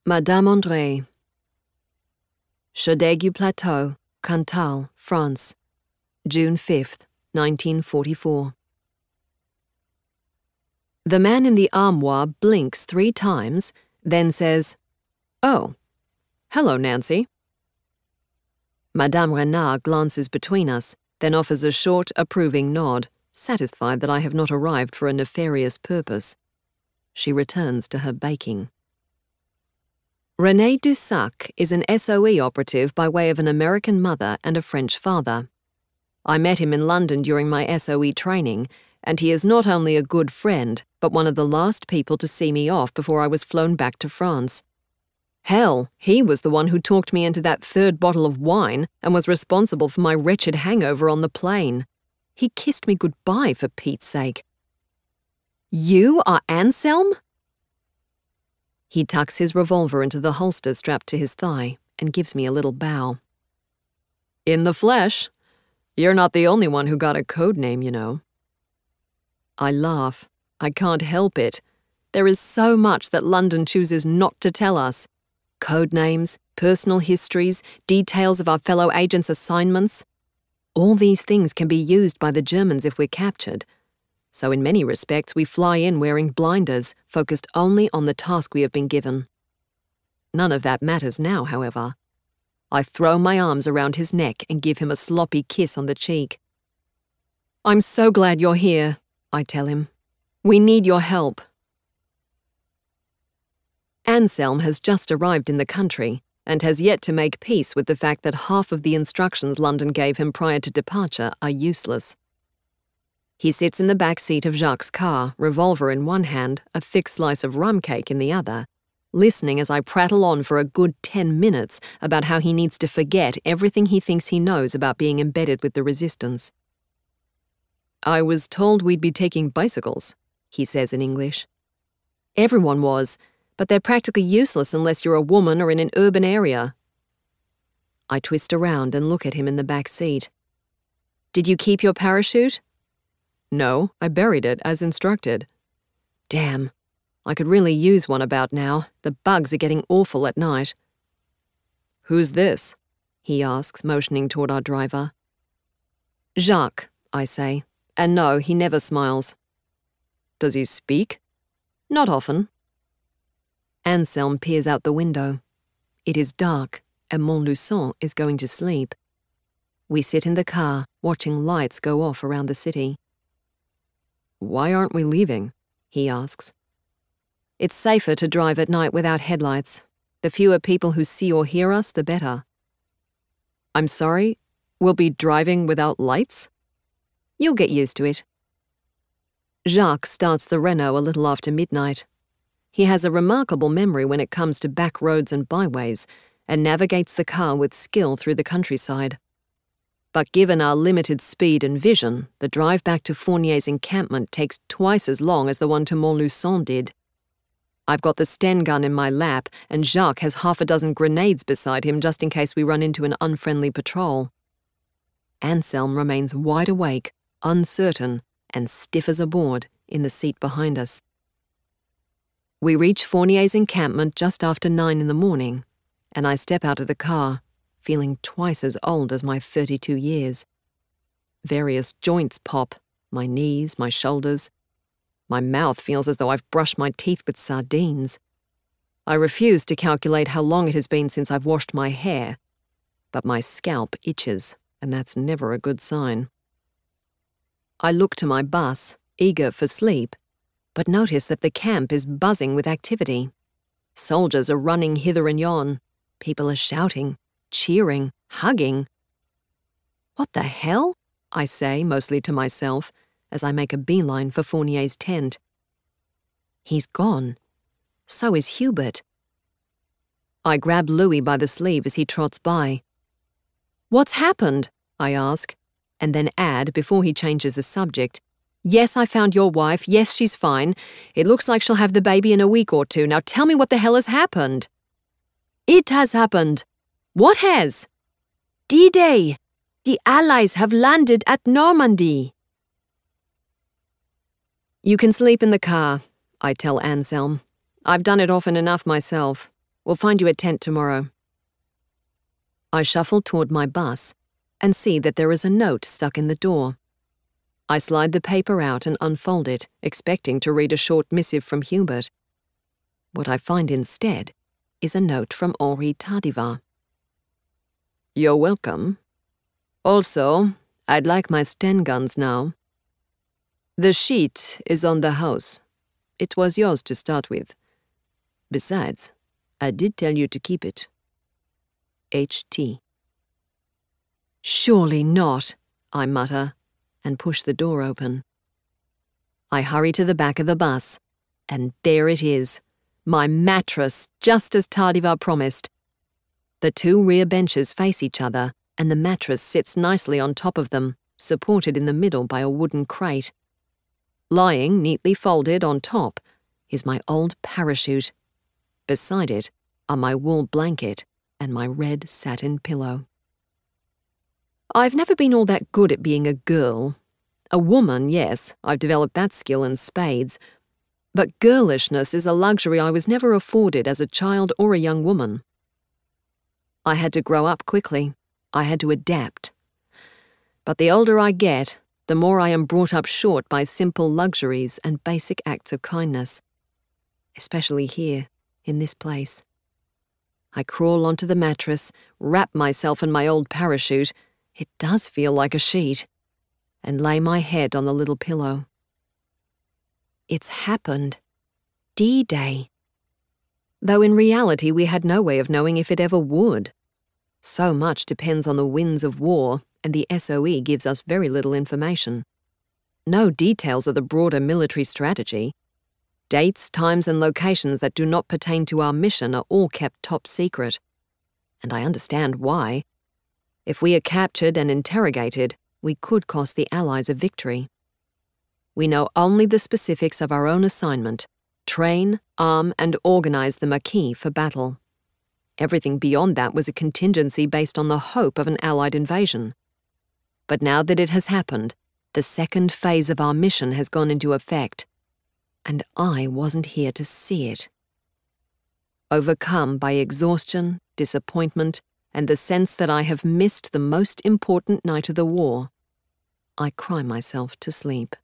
Madame André. Chaudaigu Plateau, Cantal, France, June 5th, 1944. The man in the armoire blinks 3 times, then says, "Oh, hello, Nancy." Madame Renard glances between us, then offers a short, approving nod, satisfied that I have not arrived for a nefarious purpose. She returns to her baking. René Dussac is an SOE operative by way of an American mother and a French father. I met him in London during my SOE training, and he is not only a good friend, but one of the last people to see me off before I was flown back to France. Hell, he was the one who talked me into that 3rd bottle of wine and was responsible for my wretched hangover on the plane. He kissed me goodbye, for Pete's sake. "You are Anselm?" He tucks his revolver into the holster strapped to his thigh and gives me a little bow. "In the flesh. You're not the only one who got a code name, you know." I laugh. I can't help it. There is so much that London chooses not to tell us. Code names, personal histories, details of our fellow agents' assignments. All these things can be used by the Germans if we're captured. So in many respects, we fly in wearing blinders, focused only on the task we have been given. None of that matters now, however. I throw my arms around his neck and give him a sloppy kiss on the cheek. "I'm so glad you're here," I tell him. "We need your help." Anselm has just arrived in the country and has yet to make peace with the fact that half of the instructions London gave him prior to departure are useless. He sits in the back seat of Jacques' car, revolver in one hand, a thick slice of rum cake in the other, listening as I prattle on for a good 10 minutes about how he needs to forget everything he thinks he knows about being embedded with the resistance. "I was told we'd be taking bicycles," he says in English. "Everyone was, but they're practically useless unless you're a woman or in an urban area." I twist around and look at him in the back seat. "Did you keep your parachute?" "No, I buried it as instructed." "Damn. I could really use one about now. The bugs are getting awful at night." "Who's this?" he asks, motioning toward our driver. "Jacques," I say, and no, he never smiles. "Does he speak?" "Not often." Anselm peers out the window. It is dark, and Montluçon is going to sleep. We sit in the car, watching lights go off around the city. "Why aren't we leaving?" he asks. "It's safer to drive at night without headlights. The fewer people who see or hear us, the better." "I'm sorry, we'll be driving without lights?" "You'll get used to it." Jacques starts the Renault a little after midnight. He has a remarkable memory when it comes to back roads and byways, and navigates the car with skill through the countryside. But given our limited speed and vision, the drive back to Fournier's encampment takes twice as long as the one to Montluçon did. I've got the Sten gun in my lap, and Jacques has 6 grenades beside him just in case we run into an unfriendly patrol. Anselm remains wide awake, uncertain, and stiff as a board in the seat behind us. We reach Fournier's encampment just after 9 in the morning, and I step out of the car, feeling twice as old as my 32 years. Various joints pop, my knees, my shoulders. My mouth feels as though I've brushed my teeth with sardines. I refuse to calculate how long it has been since I've washed my hair, but my scalp itches, and that's never a good sign. I look to my bus, eager for sleep, but notice that the camp is buzzing with activity. Soldiers are running hither and yon. People are shouting, cheering, hugging. "What the hell?" I say, mostly to myself, as I make a beeline for Fournier's tent. He's gone. So is Hubert. I grab Louis by the sleeve as he trots by. "What's happened?" I ask, and then add, before he changes the subject, "Yes, I found your wife. Yes, she's fine. It looks like she'll have the baby in a week or 2. Now tell me what the hell has happened." "It has happened." "What has?" "D-Day. The Allies have landed at Normandy." "You can sleep in the car," I tell Anselm. "I've done it often enough myself. We'll find you a tent tomorrow. I shuffle toward my bus and see that there is a note stuck in the door. I slide the paper out and unfold it, expecting to read a short missive from Hubert. What I find instead is a note from Henri Tardivar. You're welcome. Also, I'd like my Sten guns now. The sheet is on the house. It was yours to start with. Besides, I did tell you to keep it. H.T. Surely not, I mutter, and push the door open. I hurry to the back of the bus, and there it is, my mattress, just as Tardivar promised. The two rear benches face each other, and the mattress sits nicely on top of them, supported in the middle by a wooden crate. Lying neatly folded on top is my old parachute. Beside it are my wool blanket and my red satin pillow. I've never been all that good at being a girl. A woman, yes, I've developed that skill in spades. But girlishness is a luxury I was never afforded as a child or a young woman. I had to grow up quickly. I had to adapt. But the older I get, the more I am brought up short by simple luxuries and basic acts of kindness. Especially here, in this place. I crawl onto the mattress, wrap myself in my old parachute, it does feel like a sheet, and lay my head on the little pillow. It's happened. D-Day. Though in reality we had no way of knowing if it ever would. So much depends on the winds of war, and the SOE gives us very little information. No details of the broader military strategy. Dates, times, and locations that do not pertain to our mission are all kept top secret. And I understand why. If we are captured and interrogated, we could cost the Allies a victory. We know only the specifics of our own assignment: train, arm, and organize the Maquis for battle. Everything beyond that was a contingency based on the hope of an Allied invasion. But now that it has happened, the second phase of our mission has gone into effect, and I wasn't here to see it. Overcome by exhaustion, disappointment, and the sense that I have missed the most important night of the war, I cry myself to sleep.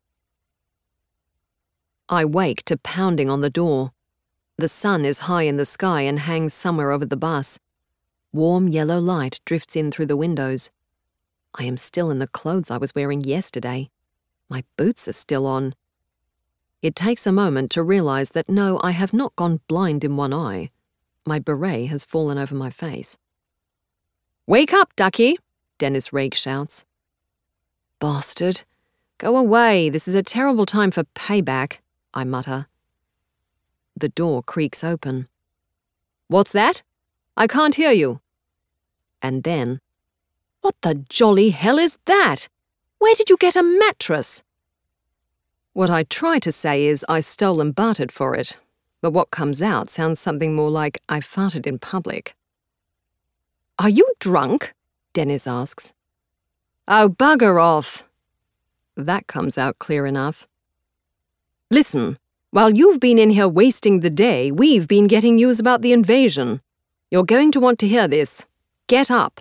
I wake to pounding on the door. The sun is high in the sky and hangs somewhere over the bus. Warm yellow light drifts in through the windows. I am still in the clothes I was wearing yesterday. My boots are still on. It takes a moment to realize that no, I have not gone blind in one eye. My beret has fallen over my face. "Wake up, Ducky!" Dennis Reig shouts. "Bastard! Go away, this is a terrible time for payback," I mutter. The door creaks open. "What's that? I can't hear you." And then, "What the jolly hell is that? Where did you get a mattress?" What I try to say is I stole and bartered for it, but what comes out sounds something more like I farted in public. "Are you drunk?" Dennis asks. "Oh, bugger off." That comes out clear enough. "Listen, while you've been in here wasting the day, we've been getting news about the invasion. You're going to want to hear this. Get up."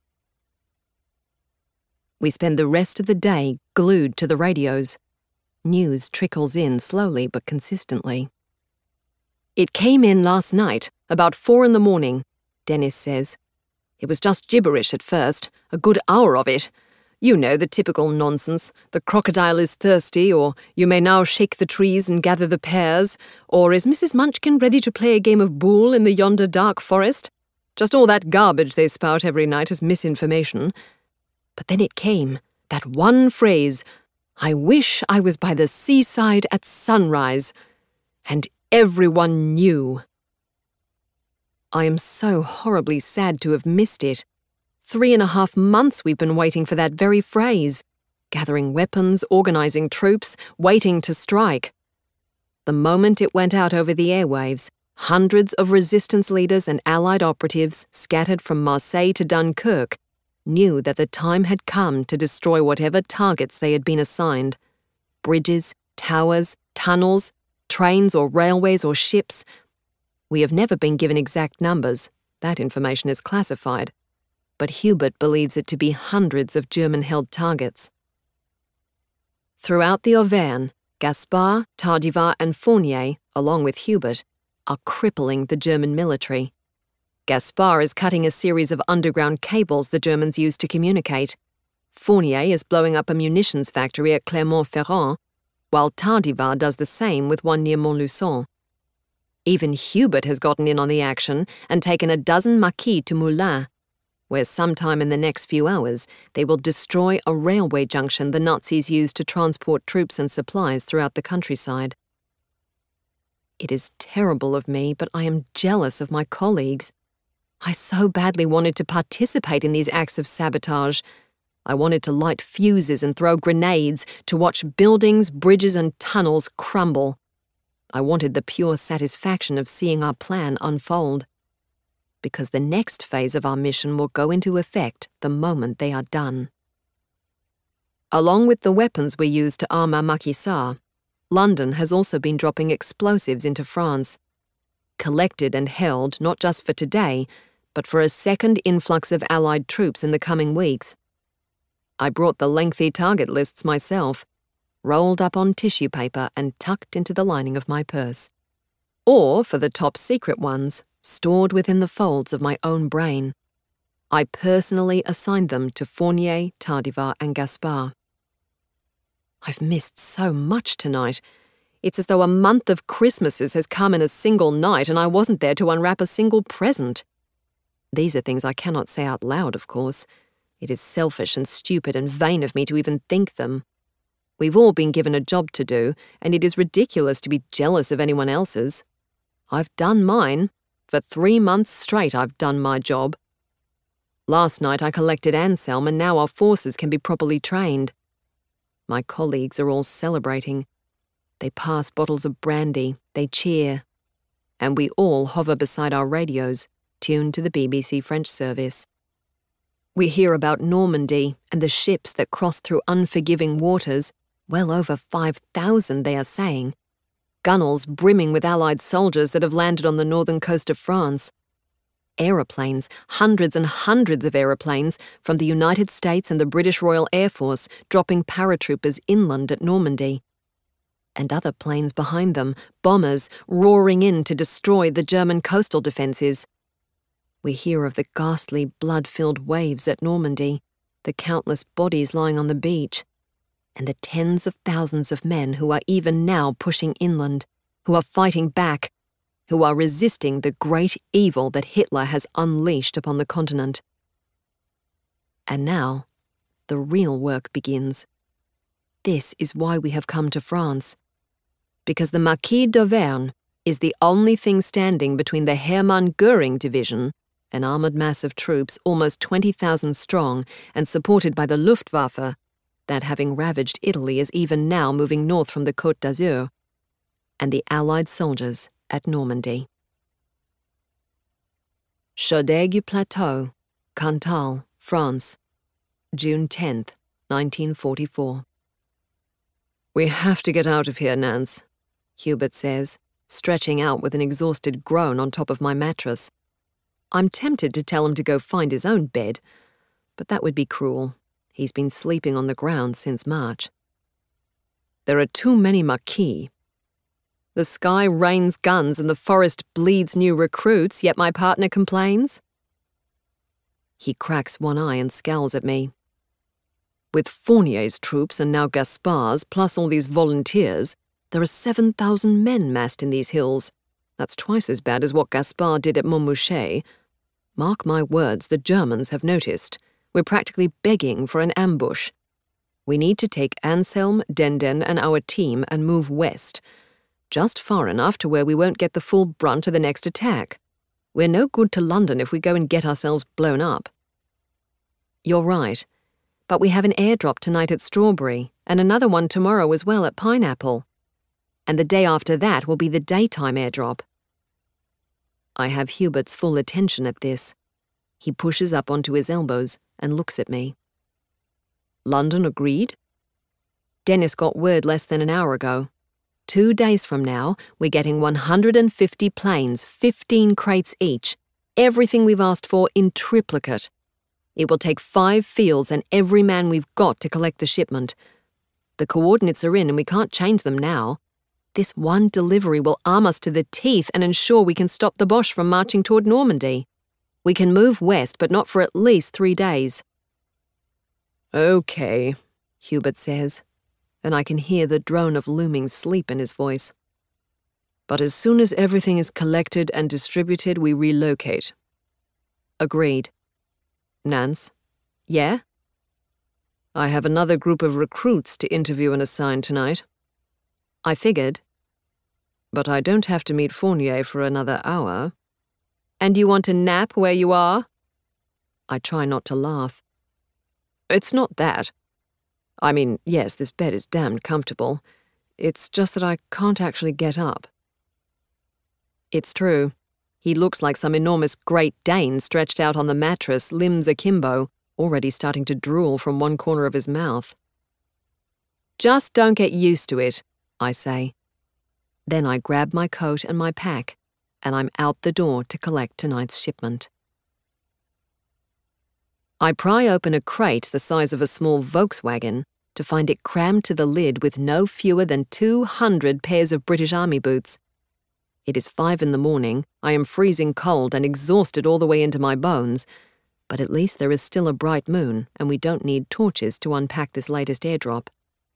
We spend the rest of the day glued to the radios. News trickles in slowly but consistently. "It came in last night, about 4 a.m, Dennis says. "It was just gibberish at first, a good hour of it. You know, the typical nonsense. The crocodile is thirsty, or you may now shake the trees and gather the pears, or is Mrs. Munchkin ready to play a game of boule in the yonder dark forest? Just all that garbage they spout every night as misinformation. But then it came, that one phrase, 'I wish I was by the seaside at sunrise,' and everyone knew. I am so horribly sad to have missed it. 3.5 months we've been waiting for that very phrase, gathering weapons, organizing troops, waiting to strike. The moment it went out over the airwaves, hundreds of resistance leaders and Allied operatives scattered from Marseille to Dunkirk knew that the time had come to destroy whatever targets they had been assigned. Bridges, towers, tunnels, trains or railways or ships. We have never been given exact numbers. That information is classified. But Hubert believes it to be hundreds of German-held targets. Throughout the Auvergne, Gaspard, Tardivart and Fournier, along with Hubert, are crippling the German military. Gaspard is cutting a series of underground cables the Germans use to communicate. Fournier is blowing up a munitions factory at Clermont-Ferrand, while Tardivart does the same with one near Montluçon. Even Hubert has gotten in on the action and taken a dozen Maquis to Moulins, where sometime in the next few hours they will destroy a railway junction the Nazis used to transport troops and supplies throughout the countryside. It is terrible of me, but I am jealous of my colleagues. I so badly wanted to participate in these acts of sabotage. I wanted to light fuses and throw grenades, to watch buildings, bridges and tunnels crumble. I wanted the pure satisfaction of seeing our plan unfold. Because the next phase of our mission will go into effect the moment they are done. Along with the weapons we use to arm our maquisards, London has also been dropping explosives into France, collected and held not just for today, but for a second influx of Allied troops in the coming weeks. I brought the lengthy target lists myself, rolled up on tissue paper and tucked into the lining of my purse. Or, for the top secret ones, stored within the folds of my own brain. I personally assigned them to Fournier, Tardivart and Gaspard. I've missed so much tonight. It's as though a month of Christmases has come in a single night and I wasn't there to unwrap a single present. These are things I cannot say out loud, of course. It is selfish and stupid and vain of me to even think them. We've all been given a job to do, and it is ridiculous to be jealous of anyone else's. I've done mine. For 3 months straight I've done my job. Last night I collected Anselm and now our forces can be properly trained. My colleagues are all celebrating. They pass bottles of brandy, they cheer. And we all hover beside our radios, tuned to the BBC French service. We hear about Normandy and the ships that cross through unforgiving waters, well over 5,000 they are saying. Gunnels brimming with Allied soldiers that have landed on the northern coast of France. Aeroplanes, hundreds and hundreds of aeroplanes from the United States and the British Royal Air Force dropping paratroopers inland at Normandy. And other planes behind them, bombers, roaring in to destroy the German coastal defences. We hear of the ghastly blood-filled waves at Normandy, the countless bodies lying on the beach, and the tens of thousands of men who are even now pushing inland, who are fighting back, who are resisting the great evil that Hitler has unleashed upon the continent. And now, the real work begins. This is why we have come to France. Because the Maquis d'Auvergne is the only thing standing between the Hermann Göring Division, an armoured mass of troops almost 20,000 strong and supported by the Luftwaffe, that having ravaged Italy is even now moving north from the Côte d'Azur, and the Allied soldiers at Normandy. Chaudet-du-Plateau, Cantal, France, June 10th, 1944. We have to get out of here, Nance, Hubert says, stretching out with an exhausted groan on top of my mattress. I'm tempted to tell him to go find his own bed, but that would be cruel. He's been sleeping on the ground since March. There are too many Maquis. The sky rains guns and the forest bleeds new recruits, yet my partner complains. He cracks one eye and scowls at me. With Fournier's troops and now Gaspard's, plus all these volunteers, there are 7,000 men massed in these hills. That's twice as bad as what Gaspard did at Montmouchet. Mark my words, the Germans have noticed. We're practically begging for an ambush. We need to take Anselm, Denden, and our team and move west, just far enough to where we won't get the full brunt of the next attack. We're no good to London if we go and get ourselves blown up. You're right, but we have an airdrop tonight at Strawberry, and another one tomorrow as well at Pineapple. And the day after that will be the daytime airdrop. I have Hubert's full attention at this. He pushes up onto his elbows and looks at me. London agreed? Dennis got word less than an hour ago. 2 days from now, we're getting 150 planes, 15 crates each, everything we've asked for in triplicate. It will take 5 fields and every man we've got to collect the shipment. The coordinates are in and we can't change them now. This one delivery will arm us to the teeth and ensure we can stop the Boche from marching toward Normandy. We can move west, but not for at least 3 days. Okay, Hubert says, and I can hear the drone of looming sleep in his voice. But as soon as everything is collected and distributed, we relocate. Agreed. Nance? Yeah? I have another group of recruits to interview and assign tonight. I figured. But I don't have to meet Fournier for another hour. And you want to nap where you are? I try not to laugh. It's not that. I mean, yes, this bed is damned comfortable. It's just that I can't actually get up. It's true. He looks like some enormous Great Dane stretched out on the mattress, limbs akimbo, already starting to drool from one corner of his mouth. Just don't get used to it, I say. Then I grab my coat and my pack, and I'm out the door to collect tonight's shipment. I pry open a crate the size of a small Volkswagen to find it crammed to the lid with no fewer than 200 pairs of British Army boots. It is 5 in the morning, I am freezing cold and exhausted all the way into my bones, but at least there is still a bright moon and we don't need torches to unpack this latest airdrop.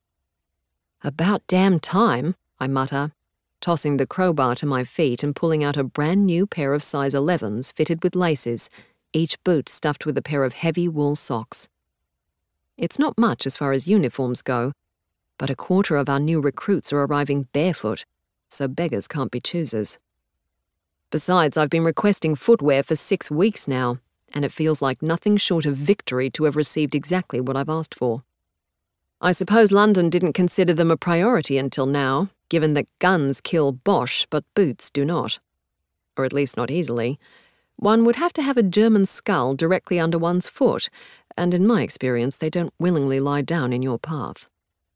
About damn time, I mutter, tossing the crowbar to my feet and pulling out a brand new pair of size 11s fitted with laces, each boot stuffed with a pair of heavy wool socks. It's not much as far as uniforms go, but a quarter of our new recruits are arriving barefoot, so beggars can't be choosers. Besides, I've been requesting footwear for 6 weeks now, and it feels like nothing short of victory to have received exactly what I've asked for. I suppose London didn't consider them a priority until now, given that guns kill Boche but boots do not. Or at least not easily. One would have to have a German skull directly under one's foot, and in my experience they don't willingly lie down in your path.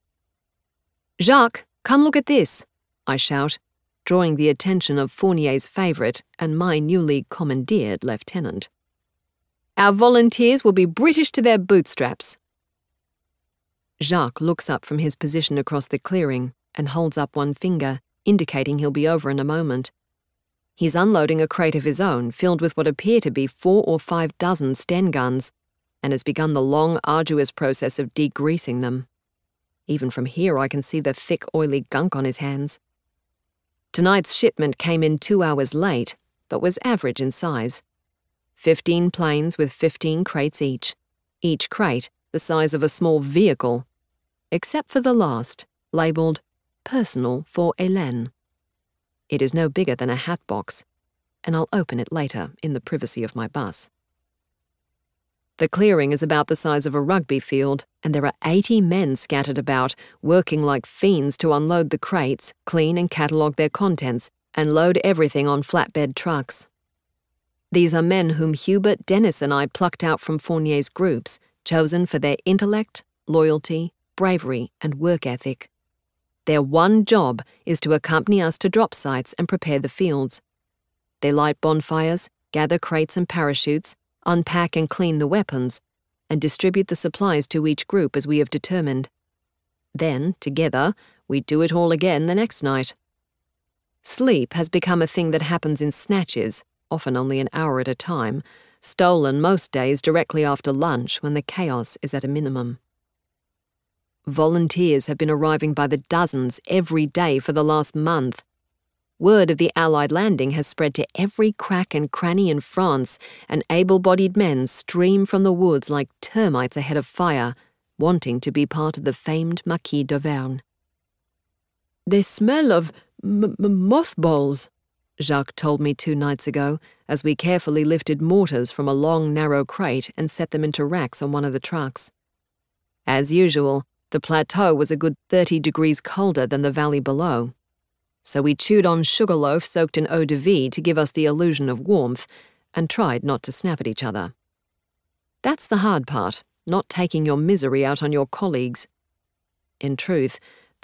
Jacques, come look at this, I shout, drawing the attention of Fournier's favourite and my newly commandeered lieutenant. Our volunteers will be British to their bootstraps. Jacques looks up from his position across the clearing and holds up one finger, indicating he'll be over in a moment. He's unloading a crate of his own, filled with what appear to be 4 or 5 dozen Sten guns, and has begun the long, arduous process of degreasing them. Even from here I can see the thick, oily gunk on his hands. Tonight's shipment came in 2 hours late, but was average in size. 15 planes with 15 crates each crate the size of a small vehicle, except for the last, labelled Personal for Hélène. It is no bigger than a hat box, and I'll open it later in the privacy of my bus. The clearing is about the size of a rugby field, and there are 80 men scattered about, working like fiends to unload the crates, clean and catalogue their contents, and load everything on flatbed trucks. These are men whom Hubert, Dennis and I plucked out from Fournier's groups, chosen for their intellect, loyalty, bravery and work ethic. Their one job is to accompany us to drop sites and prepare the fields. They light bonfires, gather crates and parachutes, unpack and clean the weapons, and distribute the supplies to each group as we have determined. Then, together, we do it all again the next night. Sleep has become a thing that happens in snatches, often only an hour at a time, stolen most days directly after lunch when the chaos is at a minimum. Volunteers have been arriving by the dozens every day for the last month. Word of the Allied landing has spread to every crack and cranny in France, and able-bodied men stream from the woods like termites ahead of fire, wanting to be part of the famed Marquis d'Auvergne. They smell of mothballs, Jacques told me 2 nights ago, as we carefully lifted mortars from a long, narrow crate and set them into racks on one of the trucks. As usual, the plateau was a good 30 degrees colder than the valley below, so we chewed on sugarloaf soaked in eau de vie to give us the illusion of warmth, and tried not to snap at each other. That's the hard part, not taking your misery out on your colleagues. In truth,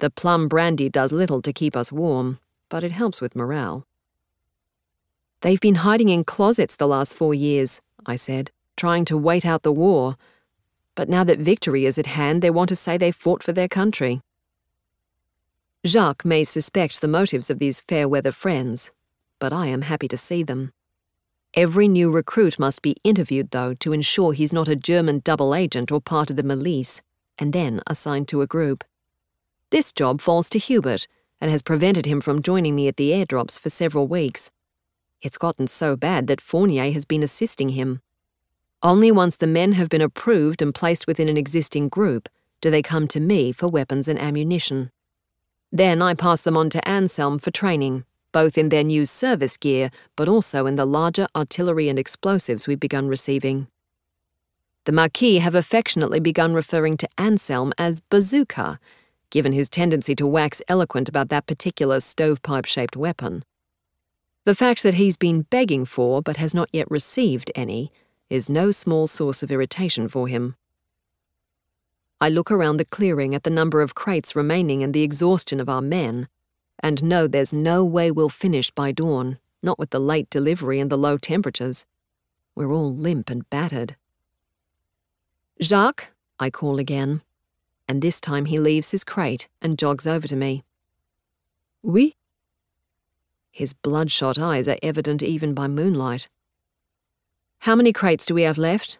The plum brandy does little to keep us warm, but it helps with morale. They've been hiding in closets the last 4 years, I said, trying to wait out the war. But now that victory is at hand, they want to say they fought for their country. Jacques may suspect the motives of these fair-weather friends, but I am happy to see them. Every new recruit must be interviewed, though, to ensure he's not a German double agent or part of the milice, and then assigned to a group. This job falls to Hubert, and has prevented him from joining me at the airdrops for several weeks. It's gotten so bad that Fournier has been assisting him. Only once the men have been approved and placed within an existing group do they come to me for weapons and ammunition. Then I pass them on to Anselm for training, both in their new service gear, but also in the larger artillery and explosives we've begun receiving. The Marquis have affectionately begun referring to Anselm as Bazooka, given his tendency to wax eloquent about that particular stovepipe-shaped weapon. The fact that he's been begging for, but has not yet received any, is no small source of irritation for him. I look around the clearing at the number of crates remaining and the exhaustion of our men, and know there's no way we'll finish by dawn, not with the late delivery and the low temperatures. We're all limp and battered. Jacques, I call again, and this time he leaves his crate and jogs over to me. Oui? His bloodshot eyes are evident even by moonlight. How many crates do we have left?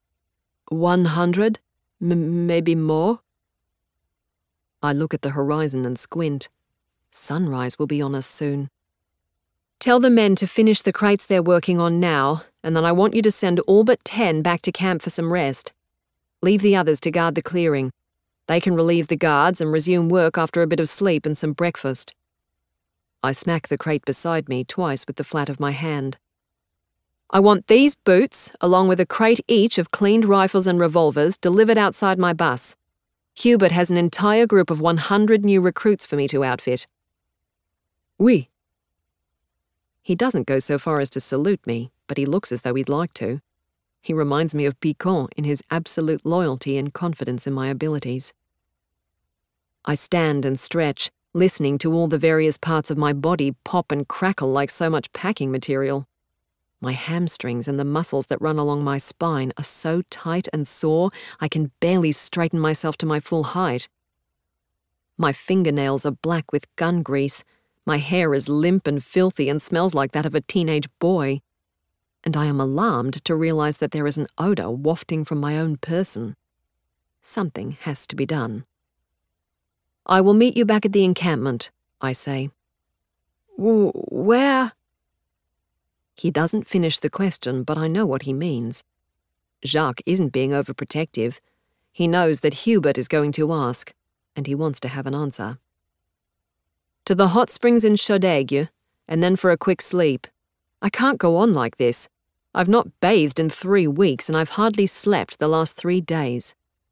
100, maybe more. I look at the horizon and squint. Sunrise will be on us soon. Tell the men to finish the crates they're working on now, and then I want you to send all but 10 back to camp for some rest. Leave the others to guard the clearing. They can relieve the guards and resume work after a bit of sleep and some breakfast. I smack the crate beside me twice with the flat of my hand. I want these boots, along with a crate each of cleaned rifles and revolvers, delivered outside my bus. Hubert has an entire group of 100 new recruits for me to outfit. Oui. He doesn't go so far as to salute me, but he looks as though he'd like to. He reminds me of Picon in his absolute loyalty and confidence in my abilities. I stand and stretch, listening to all the various parts of my body pop and crackle like so much packing material. My hamstrings and the muscles that run along my spine are so tight and sore I can barely straighten myself to my full height. My fingernails are black with gun grease, my hair is limp and filthy and smells like that of a teenage boy, and I am alarmed to realize that there is an odor wafting from my own person. Something has to be done. I will meet you back at the encampment, I say. Where? He doesn't finish the question, but I know what he means. Jacques isn't being overprotective. He knows that Hubert is going to ask, and he wants to have an answer. To the hot springs in Chaudaigue, and then for a quick sleep. I can't go on like this. I've not bathed in 3 weeks, and I've hardly slept the last 3 days.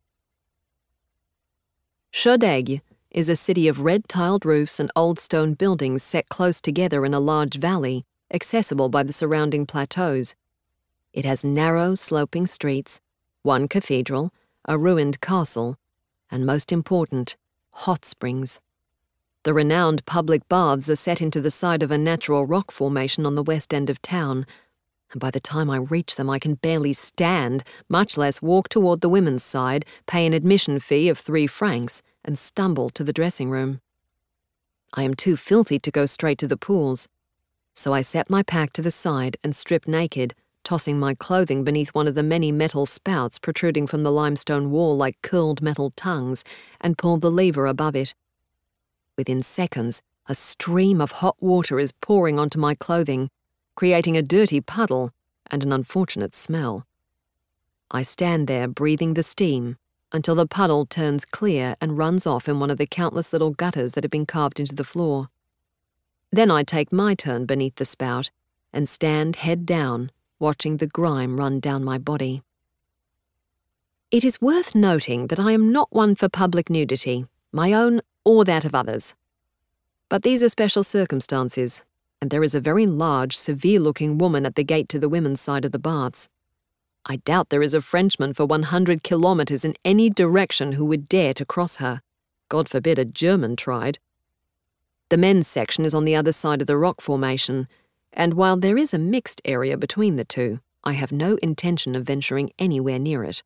Chaudaigue is a city of red-tiled roofs and old stone buildings set close together in a large valley, accessible by the surrounding plateaus. It has narrow, sloping streets, 1 cathedral, a ruined castle, and most important, hot springs. The renowned public baths are set into the side of a natural rock formation on the west end of town, and by the time I reach them I can barely stand, much less walk toward the women's side, pay an admission fee of 3 francs, and stumble to the dressing room. I am too filthy to go straight to the pools, so I set my pack to the side and strip naked, tossing my clothing beneath one of the many metal spouts protruding from the limestone wall like curled metal tongues, and pull the lever above it. Within seconds, a stream of hot water is pouring onto my clothing, creating a dirty puddle and an unfortunate smell. I stand there breathing the steam until the puddle turns clear and runs off in one of the countless little gutters that have been carved into the floor. Then I take my turn beneath the spout and stand head down, watching the grime run down my body. It is worth noting that I am not one for public nudity, my own or that of others. But these are special circumstances, and there is a very large, severe-looking woman at the gate to the women's side of the baths. I doubt there is a Frenchman for 100 kilometers in any direction who would dare to cross her. God forbid a German tried. The men's section is on the other side of the rock formation, and while there is a mixed area between the two, I have no intention of venturing anywhere near it.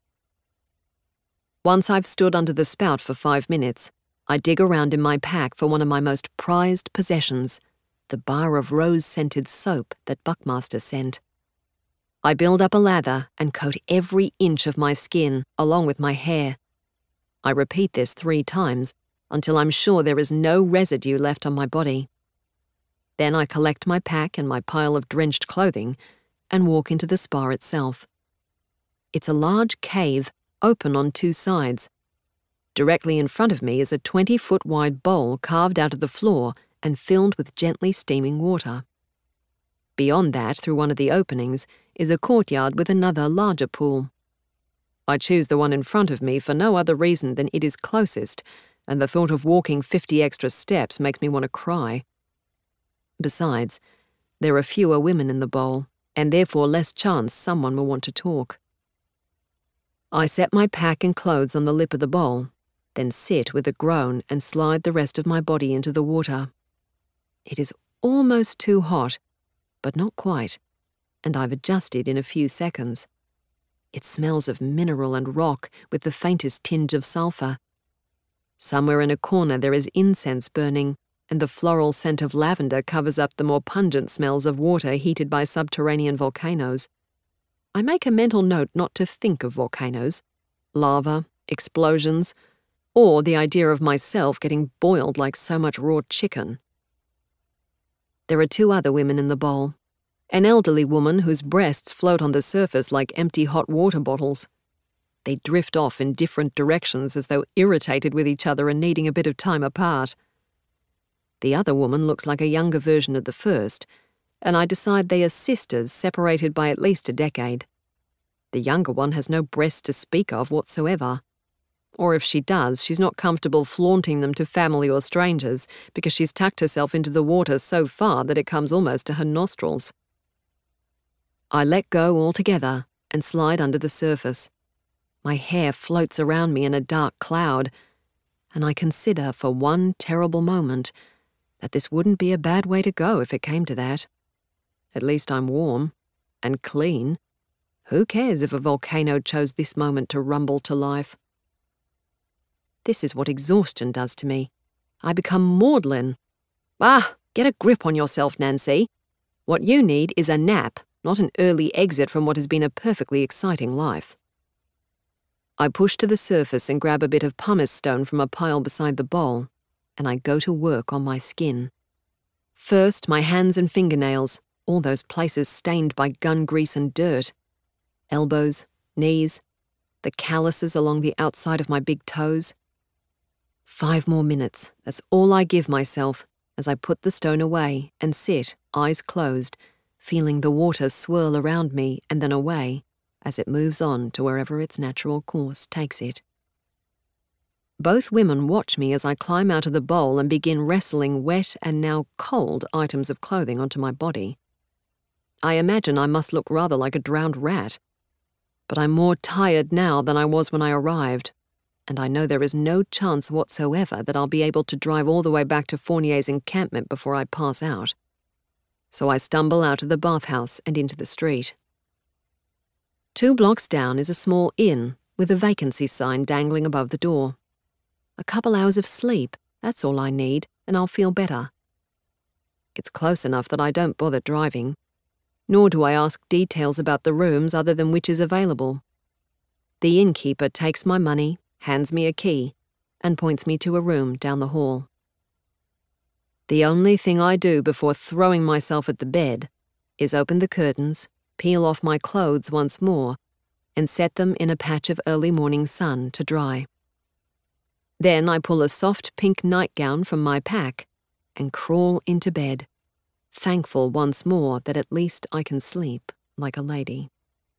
Once I've stood under the spout for 5 minutes, I dig around in my pack for one of my most prized possessions, the bar of rose-scented soap that Buckmaster sent. I build up a lather and coat every inch of my skin, along with my hair. I repeat this 3 times, until I'm sure there is no residue left on my body. Then I collect my pack and my pile of drenched clothing and walk into the spa itself. It's a large cave, open on 2 sides. Directly in front of me is a 20-foot-wide bowl carved out of the floor and filled with gently steaming water. Beyond that, through one of the openings, is a courtyard with another larger pool. I choose the one in front of me for no other reason than it is closest, and the thought of walking 50 extra steps makes me want to cry. Besides, there are fewer women in the bowl, and therefore less chance someone will want to talk. I set my pack and clothes on the lip of the bowl, then sit with a groan and slide the rest of my body into the water. It is almost too hot, but not quite, and I've adjusted in a few seconds. It smells of mineral and rock with the faintest tinge of sulphur. Somewhere in a corner there is incense burning, and the floral scent of lavender covers up the more pungent smells of water heated by subterranean volcanoes. I make a mental note not to think of volcanoes, lava, explosions, or the idea of myself getting boiled like so much raw chicken. There are 2 other women in the bowl. An elderly woman whose breasts float on the surface like empty hot water bottles. They drift off in different directions as though irritated with each other and needing a bit of time apart. The other woman looks like a younger version of the first, and I decide they are sisters separated by at least a decade. The younger one has no breasts to speak of whatsoever. Or if she does, she's not comfortable flaunting them to family or strangers because she's tucked herself into the water so far that it comes almost to her nostrils. I let go altogether and slide under the surface. My hair floats around me in a dark cloud, and I consider for one terrible moment that this wouldn't be a bad way to go if it came to that. At least I'm warm and clean. Who cares if a volcano chose this moment to rumble to life? This is what exhaustion does to me. I become maudlin. Get a grip on yourself, Nancy. What you need is a nap, not an early exit from what has been a perfectly exciting life. I push to the surface and grab a bit of pumice stone from a pile beside the bowl, and I go to work on my skin. First, my hands and fingernails, all those places stained by gun grease and dirt. Elbows, knees, the calluses along the outside of my big toes. 5 more minutes, that's all I give myself as I put the stone away and sit, eyes closed, feeling the water swirl around me and then away as it moves on to wherever its natural course takes it. Both women watch me as I climb out of the bowl and begin wrestling wet and now cold items of clothing onto my body. I imagine I must look rather like a drowned rat, but I'm more tired now than I was when I arrived, and I know there is no chance whatsoever that I'll be able to drive all the way back to Fournier's encampment before I pass out. So I stumble out of the bathhouse and into the street. 2 blocks down is a small inn with a vacancy sign dangling above the door. A couple hours of sleep, that's all I need, and I'll feel better. It's close enough that I don't bother driving, nor do I ask details about the rooms other than which is available. The innkeeper takes my money, hands me a key, and points me to a room down the hall. The only thing I do before throwing myself at the bed is open the curtains, peel off my clothes once more, and set them in a patch of early morning sun to dry. Then I pull a soft pink nightgown from my pack and crawl into bed, thankful once more that at least I can sleep like a lady.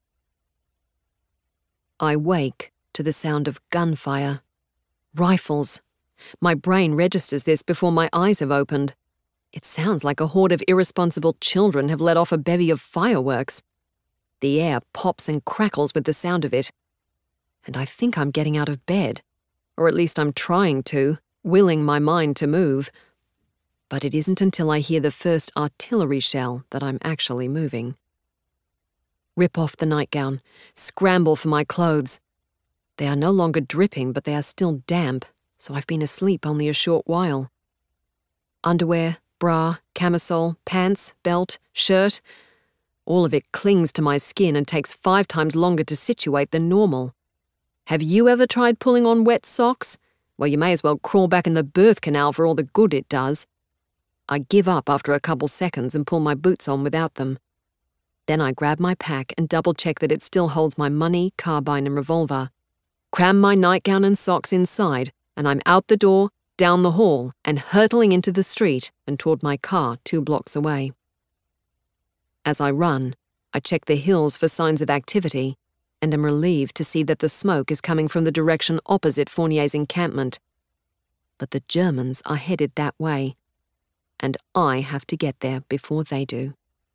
I wake to the sound of gunfire. Rifles. My brain registers this before my eyes have opened. It sounds like a horde of irresponsible children have let off a bevy of fireworks. The air pops and crackles with the sound of it. And I think I'm getting out of bed, or at least I'm trying to, willing my mind to move. But it isn't until I hear the first artillery shell that I'm actually moving. Rip off the nightgown, scramble for my clothes. They are no longer dripping, but they are still damp, so I've been asleep only a short while. Underwear, bra, camisole, pants, belt, shirt. All of it clings to my skin and takes 5 times longer to situate than normal. Have you ever tried pulling on wet socks? Well, you may as well crawl back in the birth canal for all the good it does. I give up after a couple seconds and pull my boots on without them. Then I grab my pack and double-check that it still holds my money, carbine and revolver. Cram my nightgown and socks inside, and I'm out the door, down the hall, and hurtling into the street and toward my car 2 blocks away. As I run, I check the hills for signs of activity, and am relieved to see that the smoke is coming from the direction opposite Fournier's encampment. But the Germans are headed that way, and I have to get there before they do.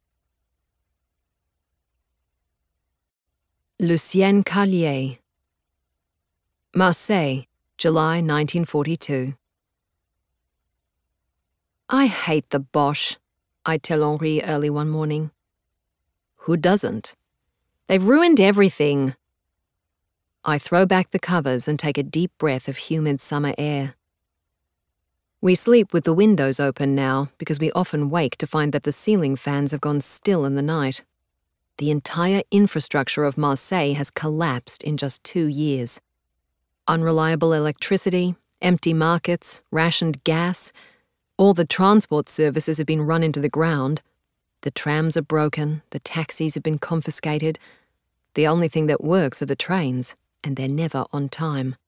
Lucien Carlier. Marseille, July 1942. I hate the Boche, I tell Henri early one morning. Who doesn't? They've ruined everything. I throw back the covers and take a deep breath of humid summer air. We sleep with the windows open now because we often wake to find that the ceiling fans have gone still in the night. The entire infrastructure of Marseille has collapsed in just 2 years. Unreliable electricity, empty markets, rationed gas. All the transport services have been run into the ground. The trams are broken, the taxis have been confiscated. The only thing that works are the trains, and they're never on time.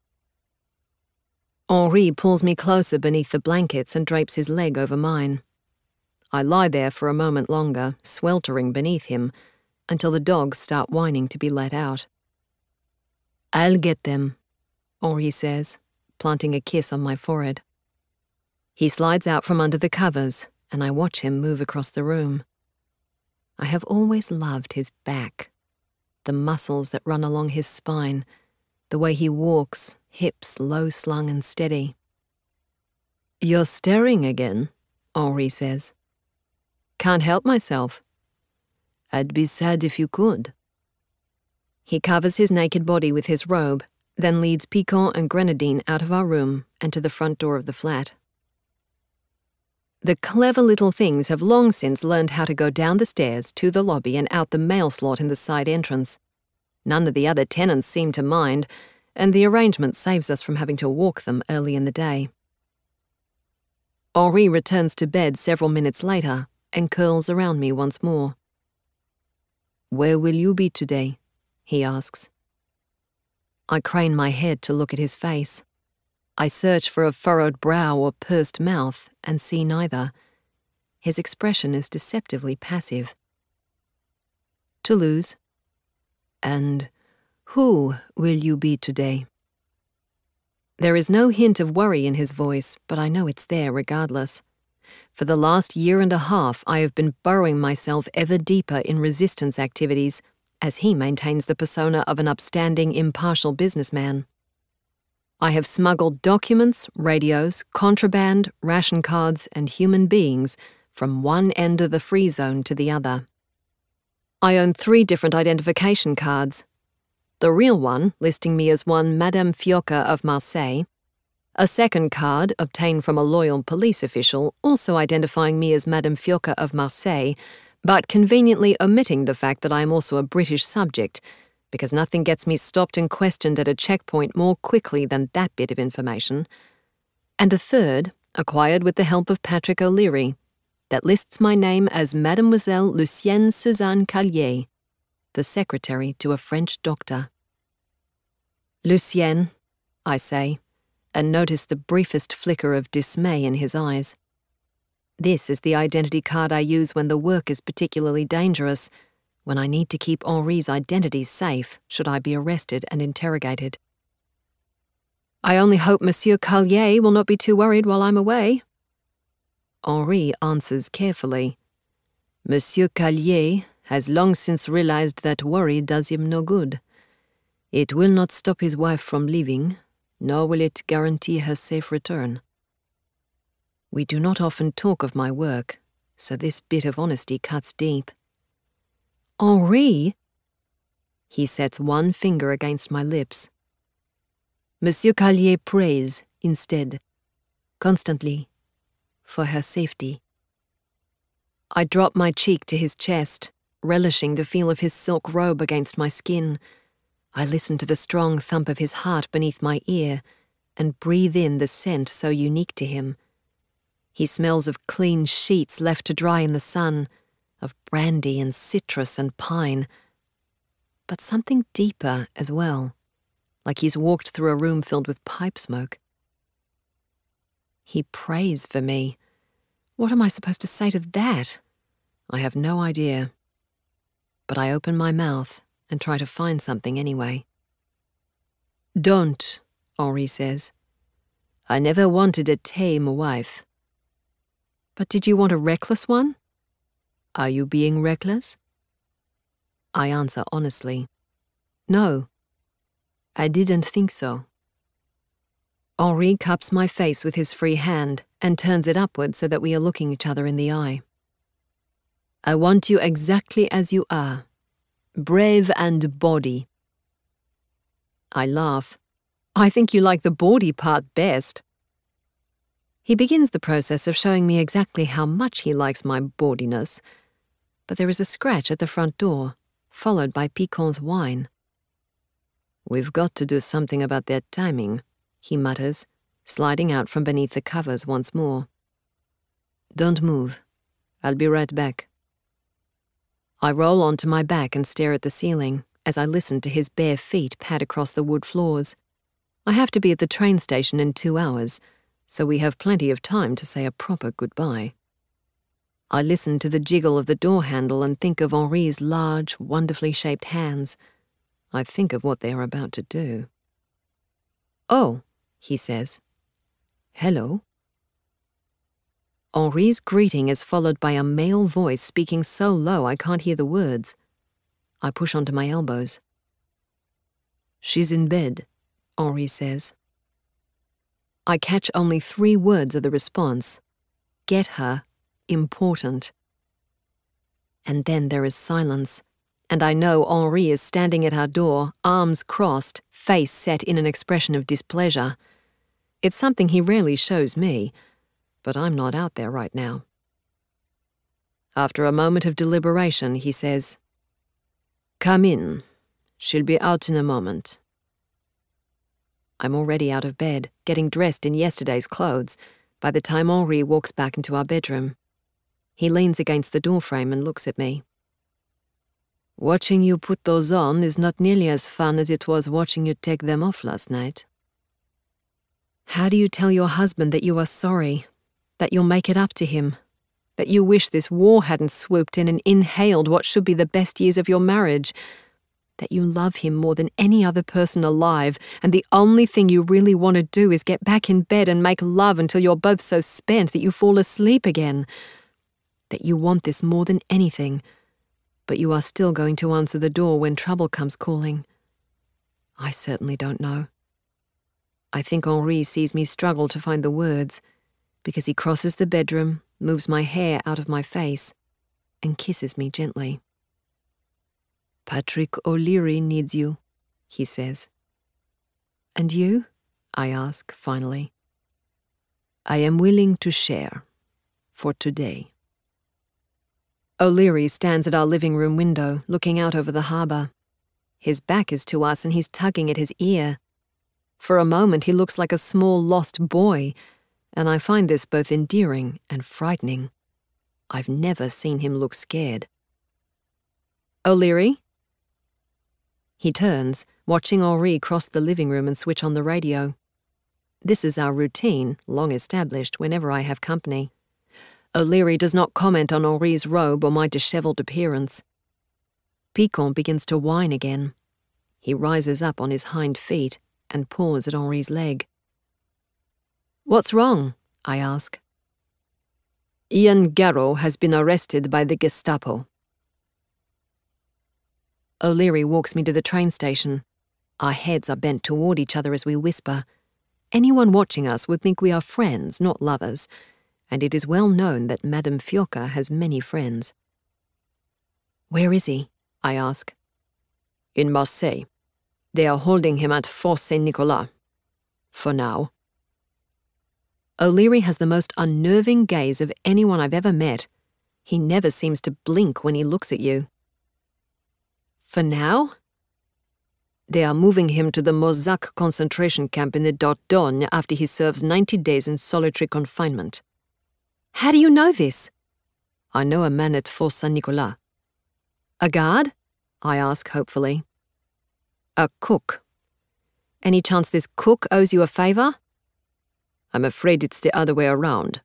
Henri pulls me closer beneath the blankets and drapes his leg over mine. I lie there for a moment longer, sweltering beneath him, until the dogs start whining to be let out. I'll get them, Henri says, planting a kiss on my forehead. He slides out from under the covers, and I watch him move across the room. I have always loved his back, the muscles that run along his spine, the way he walks, hips low-slung and steady. You're staring again, Henri says. Can't help myself. I'd be sad if you could. He covers his naked body with his robe, then leads Piquant and Grenadine out of our room and to the front door of the flat. The clever little things have long since learned how to go down the stairs to the lobby and out the mail slot in the side entrance. None of the other tenants seem to mind, and the arrangement saves us from having to walk them early in the day. Henri returns to bed several minutes later and curls around me once more. Where will you be today? He asks. I crane my head to look at his face. I search for a furrowed brow or pursed mouth and see neither. His expression is deceptively passive. Toulouse. And who will you be today? There is no hint of worry in his voice, but I know it's there regardless. For the last 1.5 years, I have been burrowing myself ever deeper in resistance activities, as he maintains the persona of an upstanding, impartial businessman. I have smuggled documents, radios, contraband, ration cards, and human beings from one end of the free zone to the other. I own 3 different identification cards. The real one, listing me as one Madame Fiocca of Marseille. A second card, obtained from a loyal police official, also identifying me as Madame Fiocca of Marseille, but conveniently omitting the fact that I am also a British subject, because nothing gets me stopped and questioned at a checkpoint more quickly than that bit of information. And a third, acquired with the help of Patrick O'Leary, that lists my name as Mademoiselle Lucienne Suzanne Carlier, the secretary to a French doctor. Lucienne, I say, and notice the briefest flicker of dismay in his eyes. This is the identity card I use when the work is particularly dangerous, when I need to keep Henri's identity safe should I be arrested and interrogated. I only hope Monsieur Carlier will not be too worried while I'm away. Henri answers carefully. Monsieur Carlier has long since realized that worry does him no good. It will not stop his wife from leaving, nor will it guarantee her safe return. We do not often talk of my work, so this bit of honesty cuts deep. Henri? He sets one finger against my lips. Monsieur Carlier prays, instead, constantly, for her safety. I drop my cheek to his chest, relishing the feel of his silk robe against my skin. I listen to the strong thump of his heart beneath my ear and breathe in the scent so unique to him. He smells of clean sheets left to dry in the sun, of brandy and citrus and pine, but something deeper as well, like he's walked through a room filled with pipe smoke. He prays for me. What am I supposed to say to that? I have no idea. But I open my mouth and try to find something anyway. Don't, Henri says. I never wanted a tame wife. But did you want a reckless one? Are you being reckless? I answer honestly. No, I didn't think so. Henri cups my face with his free hand and turns it upward so that we are looking each other in the eye. I want you exactly as you are, brave and bawdy. I laugh. I think you like the bawdy part best. He begins the process of showing me exactly how much he likes my bawdiness, but there is a scratch at the front door, followed by Piquant's whine. We've got to do something about their timing, he mutters, sliding out from beneath the covers once more. Don't move. I'll be right back. I roll onto my back and stare at the ceiling as I listen to his bare feet pad across the wood floors. I have to be at the train station in 2 hours, so we have plenty of time to say a proper goodbye. I listen to the jiggle of the door handle and think of Henri's large, wonderfully shaped hands. I think of what they are about to do. Oh, he says. Hello. Henri's greeting is followed by a male voice speaking so low I can't hear the words. I push onto my elbows. She's in bed, Henri says. I catch only 3 words of the response. Get her, important. And then there is silence, and I know Henri is standing at our door, arms crossed, face set in an expression of displeasure. It's something he rarely shows me, but I'm not out there right now. After a moment of deliberation, he says, Come in. She'll be out in a moment. I'm already out of bed, getting dressed in yesterday's clothes, by the time Henri walks back into our bedroom. He leans against the doorframe and looks at me. Watching you put those on is not nearly as fun as it was watching you take them off last night. How do you tell your husband that you are sorry, that you'll make it up to him, that you wish this war hadn't swooped in and inhaled what should be the best years of your marriage, that you love him more than any other person alive, and the only thing you really want to do is get back in bed and make love until you're both so spent that you fall asleep again, that you want this more than anything, but you are still going to answer the door when trouble comes calling? I certainly don't know. I think Henri sees me struggle to find the words, because he crosses the bedroom, moves my hair out of my face, and kisses me gently. Patrick O'Leary needs you, he says. And you? I ask, finally. I am willing to share, for today. O'Leary stands at our living room window, looking out over the harbour. His back is to us and he's tugging at his ear. For a moment he looks like a small lost boy, and I find this both endearing and frightening. I've never seen him look scared. O'Leary? He turns, watching Henri cross the living room and switch on the radio. This is our routine, long established, whenever I have company. O'Leary does not comment on Henri's robe or my dishevelled appearance. Piquant begins to whine again. He rises up on his hind feet and paws at Henri's leg. What's wrong? I ask. Ian Garrow has been arrested by the Gestapo. O'Leary walks me to the train station. Our heads are bent toward each other as we whisper. Anyone watching us would think we are friends, not lovers, and it is well known that Madame Fiocca has many friends. "Where is he?" I ask. "In Marseille. They are holding him at Fort Saint-Nicolas. For now." O'Leary has the most unnerving gaze of anyone I've ever met. He never seems to blink when he looks at you. "For now?" "They are moving him to the Mozac concentration camp in the Dordogne after he serves 90 days in solitary confinement." "How do you know this?" "I know a man at Fort Saint-Nicolas." "A guard?" I ask hopefully. "A cook." "Any chance this cook owes you a favor?" "I'm afraid it's the other way around."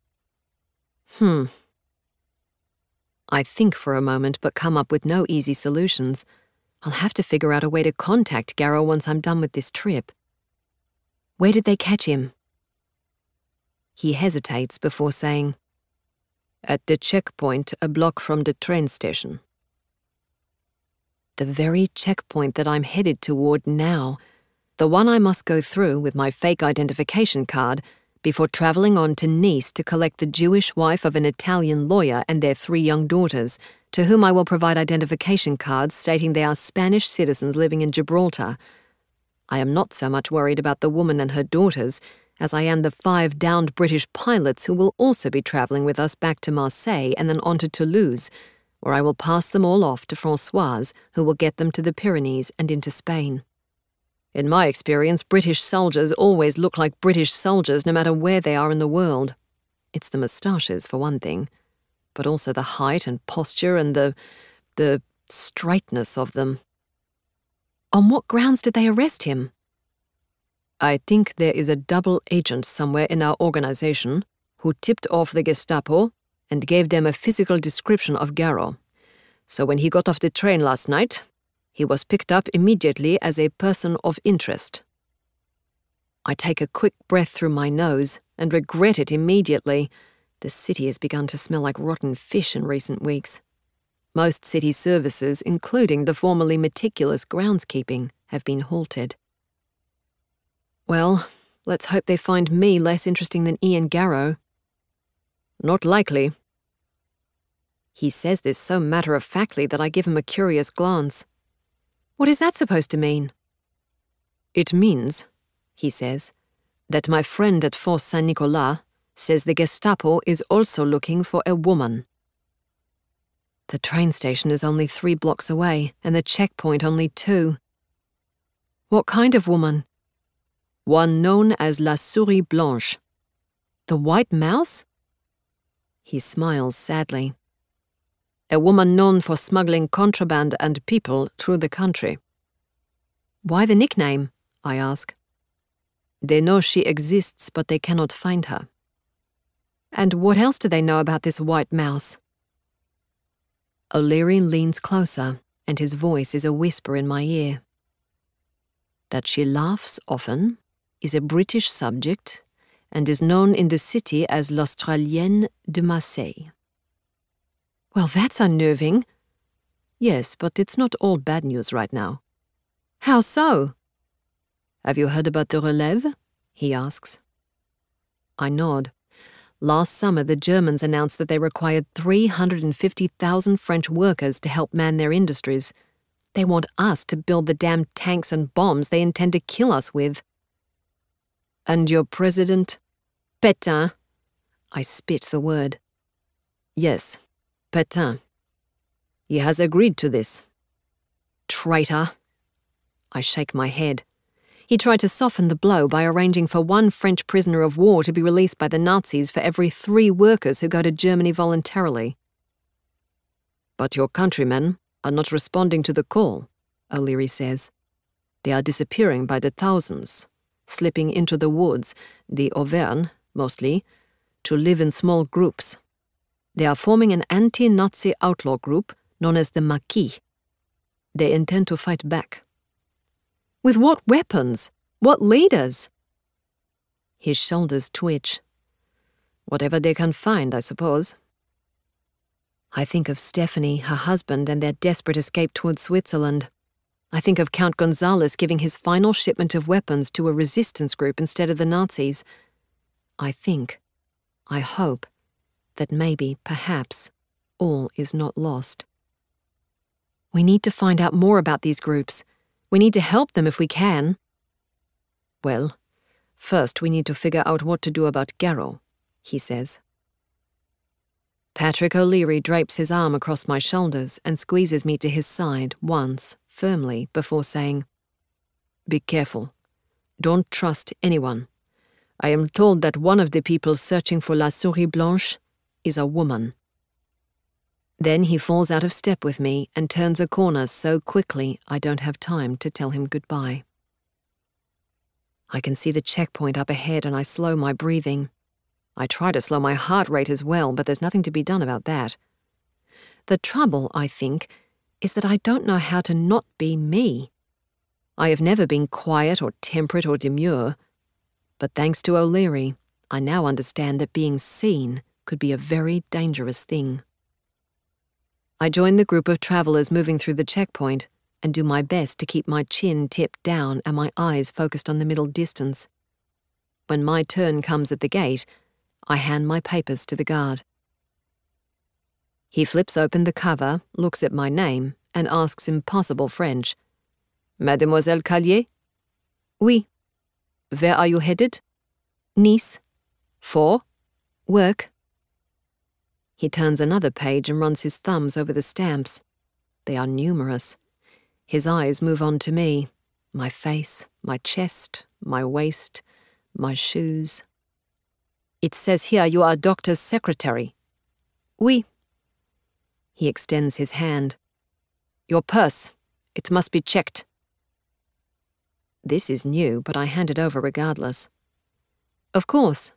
I think for a moment but come up with no easy solutions. I'll have to figure out a way to contact Garrow once I'm done with this trip. "Where did they catch him?" He hesitates before saying, "At the checkpoint a block from the train station." The very checkpoint that I'm headed toward now, the one I must go through with my fake identification card before traveling on to Nice to collect the Jewish wife of an Italian lawyer and their 3 young daughters, to whom I will provide identification cards stating they are Spanish citizens living in Gibraltar. I am not so much worried about the woman and her daughters as I am the 5 downed British pilots who will also be traveling with us back to Marseille and then on to Toulouse, where I will pass them all off to Françoise, who will get them to the Pyrenees and into Spain. In my experience, British soldiers always look like British soldiers no matter where they are in the world. It's the moustaches, for one thing, but also the height and posture and the straightness of them. On what grounds did they arrest him? I think there is a double agent somewhere in our organization who tipped off the Gestapo and gave them a physical description of Garrow. So when he got off the train last night, he was picked up immediately as a person of interest. I take a quick breath through my nose and regret it immediately. The city has begun to smell like rotten fish in recent weeks. Most city services, including the formerly meticulous groundskeeping, have been halted. Well, let's hope they find me less interesting than Ian Garrow. Not likely. He says this so matter-of-factly that I give him a curious glance. What is that supposed to mean? It means, he says, that my friend at Fort Saint-Nicolas says the Gestapo is also looking for a woman. The train station is only 3 blocks away, and the checkpoint only 2. What kind of woman? One known as La Souris Blanche. The white mouse? He smiles sadly. A woman known for smuggling contraband and people through the country. Why the nickname? I ask. They know she exists, but they cannot find her. And what else do they know about this white mouse? O'Leary leans closer, and his voice is a whisper in my ear. That she laughs often, is a British subject, and is known in the city as l'Australienne de Marseille. Well, that's unnerving. Yes, but it's not all bad news right now. How so? Have you heard about the Relève? He asks. I nod. Last summer, the Germans announced that they required 350,000 French workers to help man their industries. They want us to build the damn tanks and bombs they intend to kill us with. And your president? Pétain. I spit the word. Yes, Pétain. He has agreed to this. Traitor. I shake my head. He tried to soften the blow by arranging for 1 French prisoner of war to be released by the Nazis for every 3 workers who go to Germany voluntarily. But your countrymen are not responding to the call, O'Leary says. They are disappearing by the thousands, slipping into the woods, the Auvergne, mostly, to live in small groups. They are forming an anti-Nazi outlaw group known as the Maquis. They intend to fight back. With what weapons? What leaders? His shoulders twitch. Whatever they can find, I suppose. I think of Stephanie, her husband, and their desperate escape towards Switzerland. I think of Count Gonzalez giving his final shipment of weapons to a resistance group instead of the Nazis. I hope, that maybe, perhaps, all is not lost. We need to find out more about these groups. We need to help them if we can. Well, first we need to figure out what to do about Garrow, he says. Patrick O'Leary drapes his arm across my shoulders and squeezes me to his side once, firmly, before saying, "Be careful. Don't trust anyone. I am told that one of the people searching for La Souris Blanche is a woman." Then he falls out of step with me and turns a corner so quickly I don't have time to tell him goodbye. I can see the checkpoint up ahead and I slow my breathing. I try to slow my heart rate as well, but there's nothing to be done about that. The trouble, I think, is that I don't know how to not be me. I have never been quiet or temperate or demure, but thanks to O'Leary, I now understand that being seen could be a very dangerous thing. I join the group of travelers moving through the checkpoint and do my best to keep my chin tipped down and my eyes focused on the middle distance. When my turn comes at the gate, I hand my papers to the guard. He flips open the cover, looks at my name, and asks in possible French, "Mademoiselle Callier?" "Oui." "Where are you headed?" "Nice." "For?" "Work." He turns another page and runs his thumbs over the stamps. They are numerous. His eyes move on to me, my face, my chest, my waist, my shoes. "It says here you are a doctor's secretary." "Oui." He extends his hand. "Your purse. It must be checked." This is new, but I hand it over regardless. "Of course."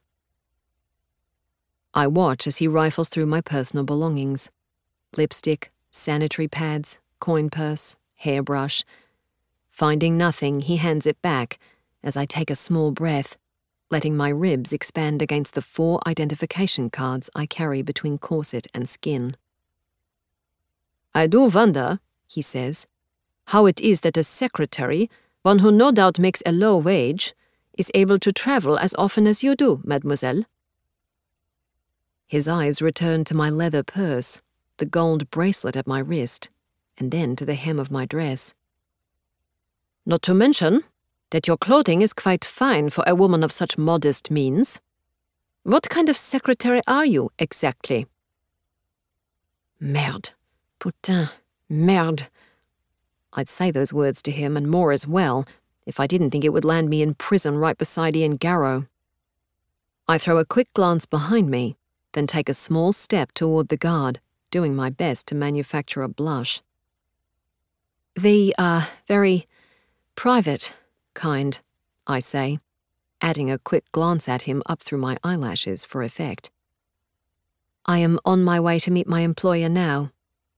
I watch as he rifles through my personal belongings. Lipstick, sanitary pads, coin purse, hairbrush. Finding nothing, he hands it back as I take a small breath, letting my ribs expand against the 4 identification cards I carry between corset and skin. "I do wonder," he says, "how it is that a secretary, one who no doubt makes a low wage, is able to travel as often as you do, mademoiselle." His eyes return to my leather purse, the gold bracelet at my wrist, and then to the hem of my dress. "Not to mention that your clothing is quite fine for a woman of such modest means. What kind of secretary are you, exactly?" Merde. Putain. Merde. I'd say those words to him, and more as well, if I didn't think it would land me in prison right beside Ian Garrow. I throw a quick glance behind me, then take a small step toward the guard, doing my best to manufacture a blush. "The, very private kind," I say, adding a quick glance at him up through my eyelashes for effect. "I am on my way to meet my employer now."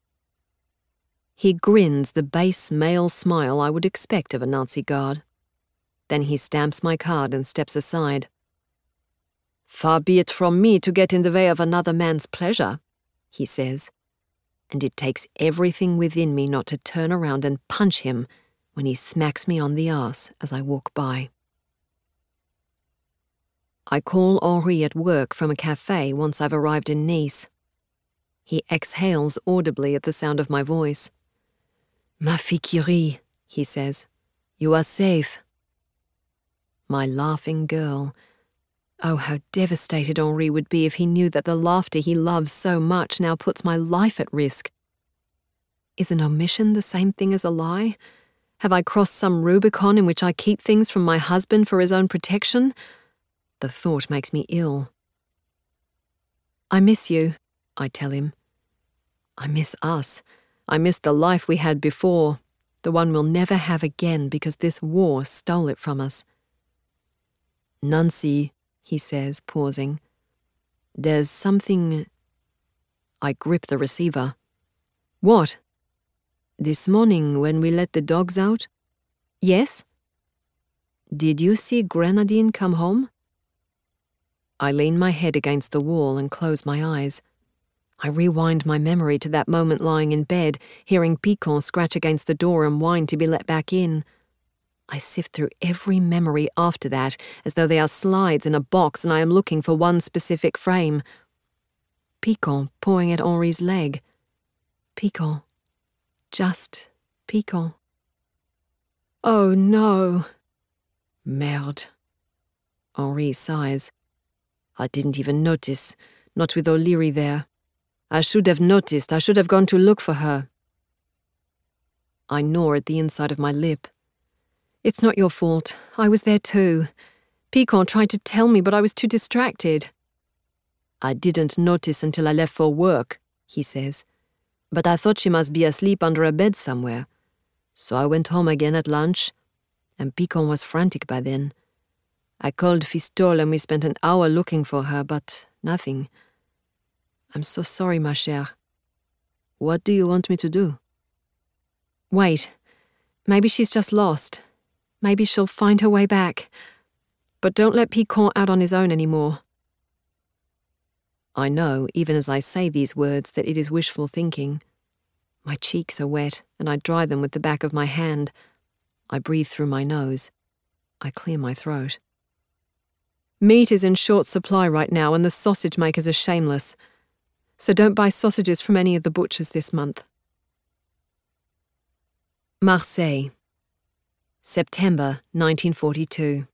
He grins the base male smile I would expect of a Nazi guard. Then he stamps my card and steps aside. "Far be it from me to get in the way of another man's pleasure," he says, and it takes everything within me not to turn around and punch him when he smacks me on the arse as I walk by. I call Henri at work from a cafe once I've arrived in Nice. He exhales audibly at the sound of my voice. "Ma fille Curie," he says, "you are safe." My laughing girl. Oh, how devastated Henri would be if he knew that the laughter he loves so much now puts my life at risk. Is an omission the same thing as a lie? Have I crossed some Rubicon in which I keep things from my husband for his own protection? The thought makes me ill. "I miss you," I tell him. I miss us. I miss the life we had before, the one we'll never have again because this war stole it from us. "Nancy," he says, pausing. "There's something—" I grip the receiver. "What?" "This morning when we let the dogs out?" "Yes?" "Did you see Grenadine come home?" I lean my head against the wall and close my eyes. I rewind my memory to that moment lying in bed, hearing Picon scratch against the door and whine to be let back in. I sift through every memory after that, as though they are slides in a box and I am looking for one specific frame. Piquant pawing at Henri's leg. Piquant. Just Piquant. Oh no. Merde. Henri sighs. I didn't even notice, not with O'Leary there. I should have noticed. I should have gone to look for her. I gnaw at the inside of my lip. It's not your fault. I was there too. Piquant tried to tell me, but I was too distracted. I didn't notice until I left for work, he says. But I thought she must be asleep under a bed somewhere. So I went home again at lunch, and Piquant was frantic by then. I called Fistol and we spent an hour looking for her, but nothing. I'm so sorry, ma chère. What do you want me to do? Wait. Maybe she's just lost. Maybe she'll find her way back. But don't let Piquant out on his own anymore. I know, even as I say these words, that it is wishful thinking. My cheeks are wet, and I dry them with the back of my hand. I breathe through my nose. I clear my throat. Meat is in short supply right now, and the sausage makers are shameless. So don't buy sausages from any of the butchers this month. Marseille, September 1942.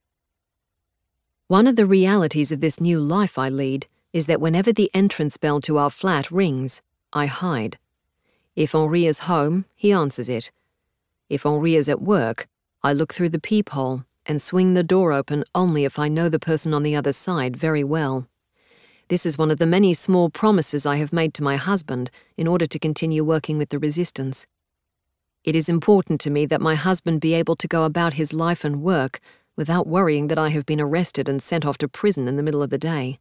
One of the realities of this new life I lead is that whenever the entrance bell to our flat rings, I hide. If Henri is home, he answers it. If Henri is at work, I look through the peephole and swing the door open only if I know the person on the other side very well. This is one of the many small promises I have made to my husband in order to continue working with the resistance. It is important to me that my husband be able to go about his life and work without worrying that I have been arrested and sent off to prison in the middle of the day.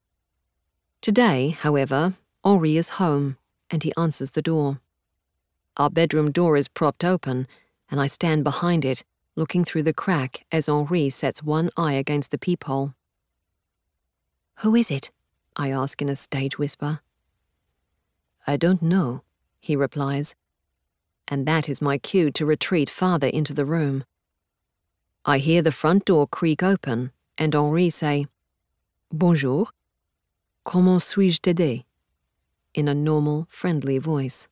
Today, however, Henri is home, and he answers the door. Our bedroom door is propped open, and I stand behind it, looking through the crack as Henri sets one eye against the peephole. "Who is it?" I ask in a stage whisper. "I don't know," he replies, and that is my cue to retreat farther into the room. I hear the front door creak open, and Henri say, "Bonjour. Comment suis-je t'aider?" in a normal, friendly voice.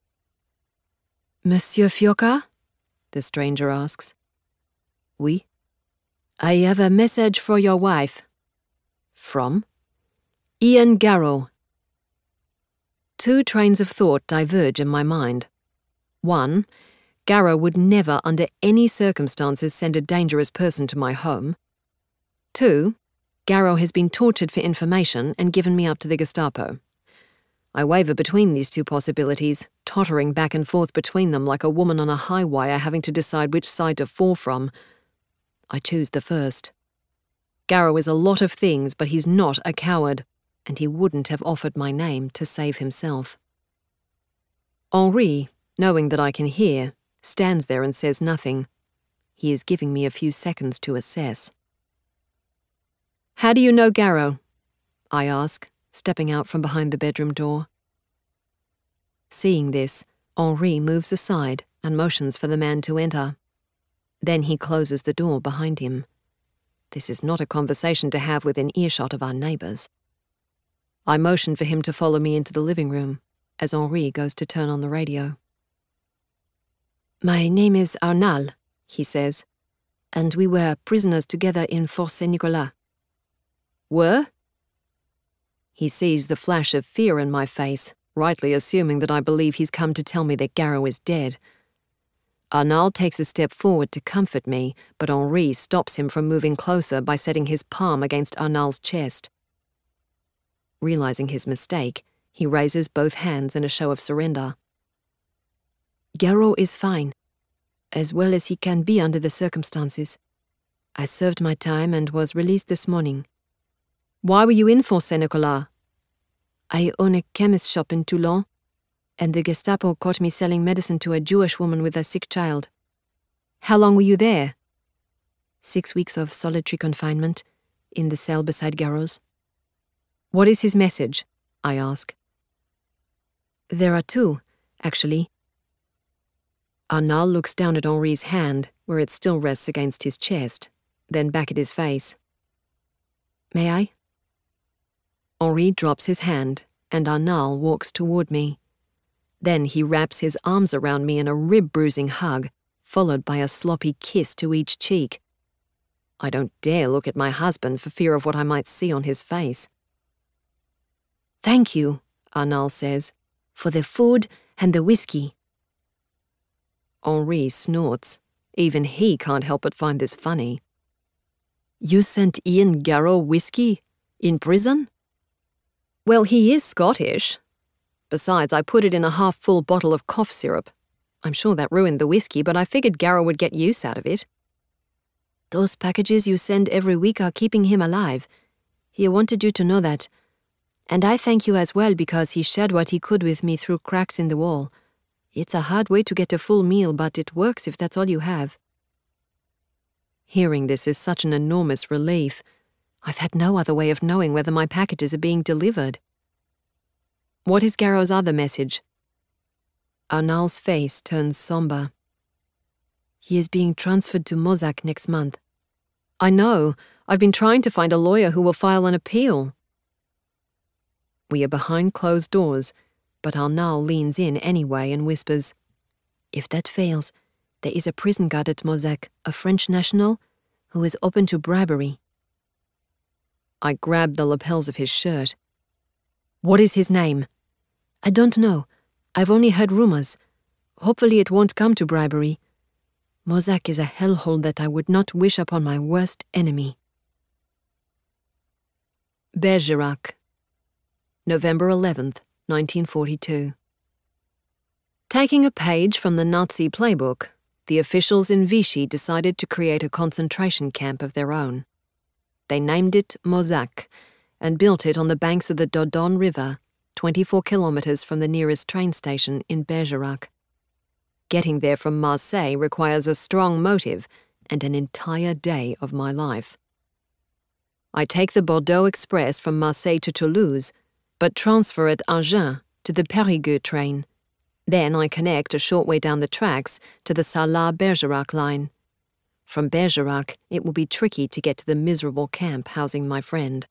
"Monsieur Fiocca?" the stranger asks. "Oui." "I have a message for your wife." "From?" "Ian Garrow." Two trains of thought diverge in my mind. One, Garrow would never under any circumstances send a dangerous person to my home. Two, Garrow has been tortured for information and given me up to the Gestapo. I waver between these two possibilities, tottering back and forth between them like a woman on a high wire having to decide which side to fall from. I choose the first. Garrow is a lot of things, but he's not a coward, and he wouldn't have offered my name to save himself. Henri, knowing that I can hear, stands there and says nothing. He is giving me a few seconds to assess. "How do you know Garrow?" I ask, stepping out from behind the bedroom door. Seeing this, Henri moves aside and motions for the man to enter. Then he closes the door behind him. This is not a conversation to have within earshot of our neighbours. I motion for him to follow me into the living room, as Henri goes to turn on the radio. "My name is Arnal," he says, "and we were prisoners together in Fort Saint-Nicolas." "Were?" He sees the flash of fear in my face, rightly assuming that I believe he's come to tell me that Garrow is dead. Arnal takes a step forward to comfort me, but Henri stops him from moving closer by setting his palm against Arnal's chest. Realizing his mistake, he raises both hands in a show of surrender. "Garrow is fine, as well as he can be under the circumstances. I served my time and was released this morning." "Why were you in Fort Saint-Nicolas?" "I own a chemist shop in Toulon, and the Gestapo caught me selling medicine to a Jewish woman with a sick child." "How long were you there?" 6 weeks of solitary confinement, in the cell beside Garrow's. "What is his message?" I ask. "There are two, actually." Arnal looks down at Henri's hand, where it still rests against his chest, then back at his face. "May I?" Henri drops his hand, and Arnal walks toward me. Then he wraps his arms around me in a rib-bruising hug, followed by a sloppy kiss to each cheek. I don't dare look at my husband for fear of what I might see on his face. "Thank you," Arnal says, "for the food and the whiskey." Henri snorts. Even he can't help but find this funny. "You sent Ian Garrow whiskey? In prison?" "Well, he is Scottish. Besides, I put it in a half-full bottle of cough syrup. I'm sure that ruined the whiskey, but I figured Garrow would get use out of it." "Those packages you send every week are keeping him alive. He wanted you to know that. And I thank you as well because he shared what he could with me through cracks in the wall. It's a hard way to get a full meal, but it works if that's all you have." Hearing this is such an enormous relief. I've had no other way of knowing whether my packages are being delivered. "What is Garrow's other message?" Arnal's face turns somber. "He is being transferred to Mozac next month." "I know. I've been trying to find a lawyer who will file an appeal." We are behind closed doors, but Arnal leans in anyway and whispers, "If that fails, there is a prison guard at Mozac, a French national, who is open to bribery." I grab the lapels of his shirt. "What is his name?" "I don't know. I've only heard rumors. Hopefully it won't come to bribery. Mozac is a hellhole that I would not wish upon my worst enemy." Bergerac, November 11th, 1942. Taking a page from the Nazi playbook, the officials in Vichy decided to create a concentration camp of their own. They named it Mozac and built it on the banks of the Dordogne River, 24 kilometers from the nearest train station in Bergerac. Getting there from Marseille requires a strong motive and an entire day of my life. I take the Bordeaux Express from Marseille to Toulouse, but transfer at Agen to the Périgueux train. Then I connect a short way down the tracks to the Sarlat-Bergerac line. From Bergerac, it will be tricky to get to the miserable camp housing my friend.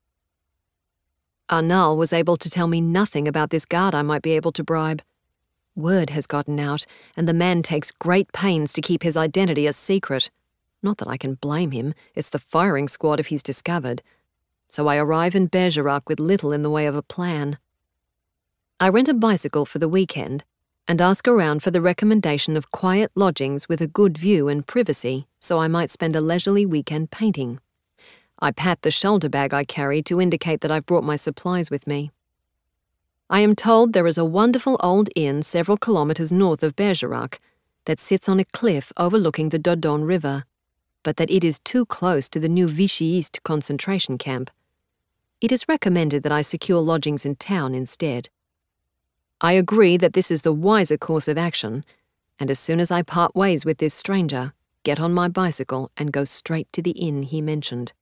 Arnal was able to tell me nothing about this guard I might be able to bribe. Word has gotten out, and the man takes great pains to keep his identity a secret. Not that I can blame him, it's the firing squad if he's discovered. So I arrive in Bergerac with little in the way of a plan. I rent a bicycle for the weekend and ask around for the recommendation of quiet lodgings with a good view and privacy so I might spend a leisurely weekend painting. I pat the shoulder bag I carry to indicate that I've brought my supplies with me. I am told there is a wonderful old inn several kilometers north of Bergerac that sits on a cliff overlooking the Dordogne River, but that it is too close to the new Vichyiste concentration camp. It is recommended that I secure lodgings in town instead. I agree that this is the wiser course of action, and as soon as I part ways with this stranger, get on my bicycle and go straight to the inn he mentioned.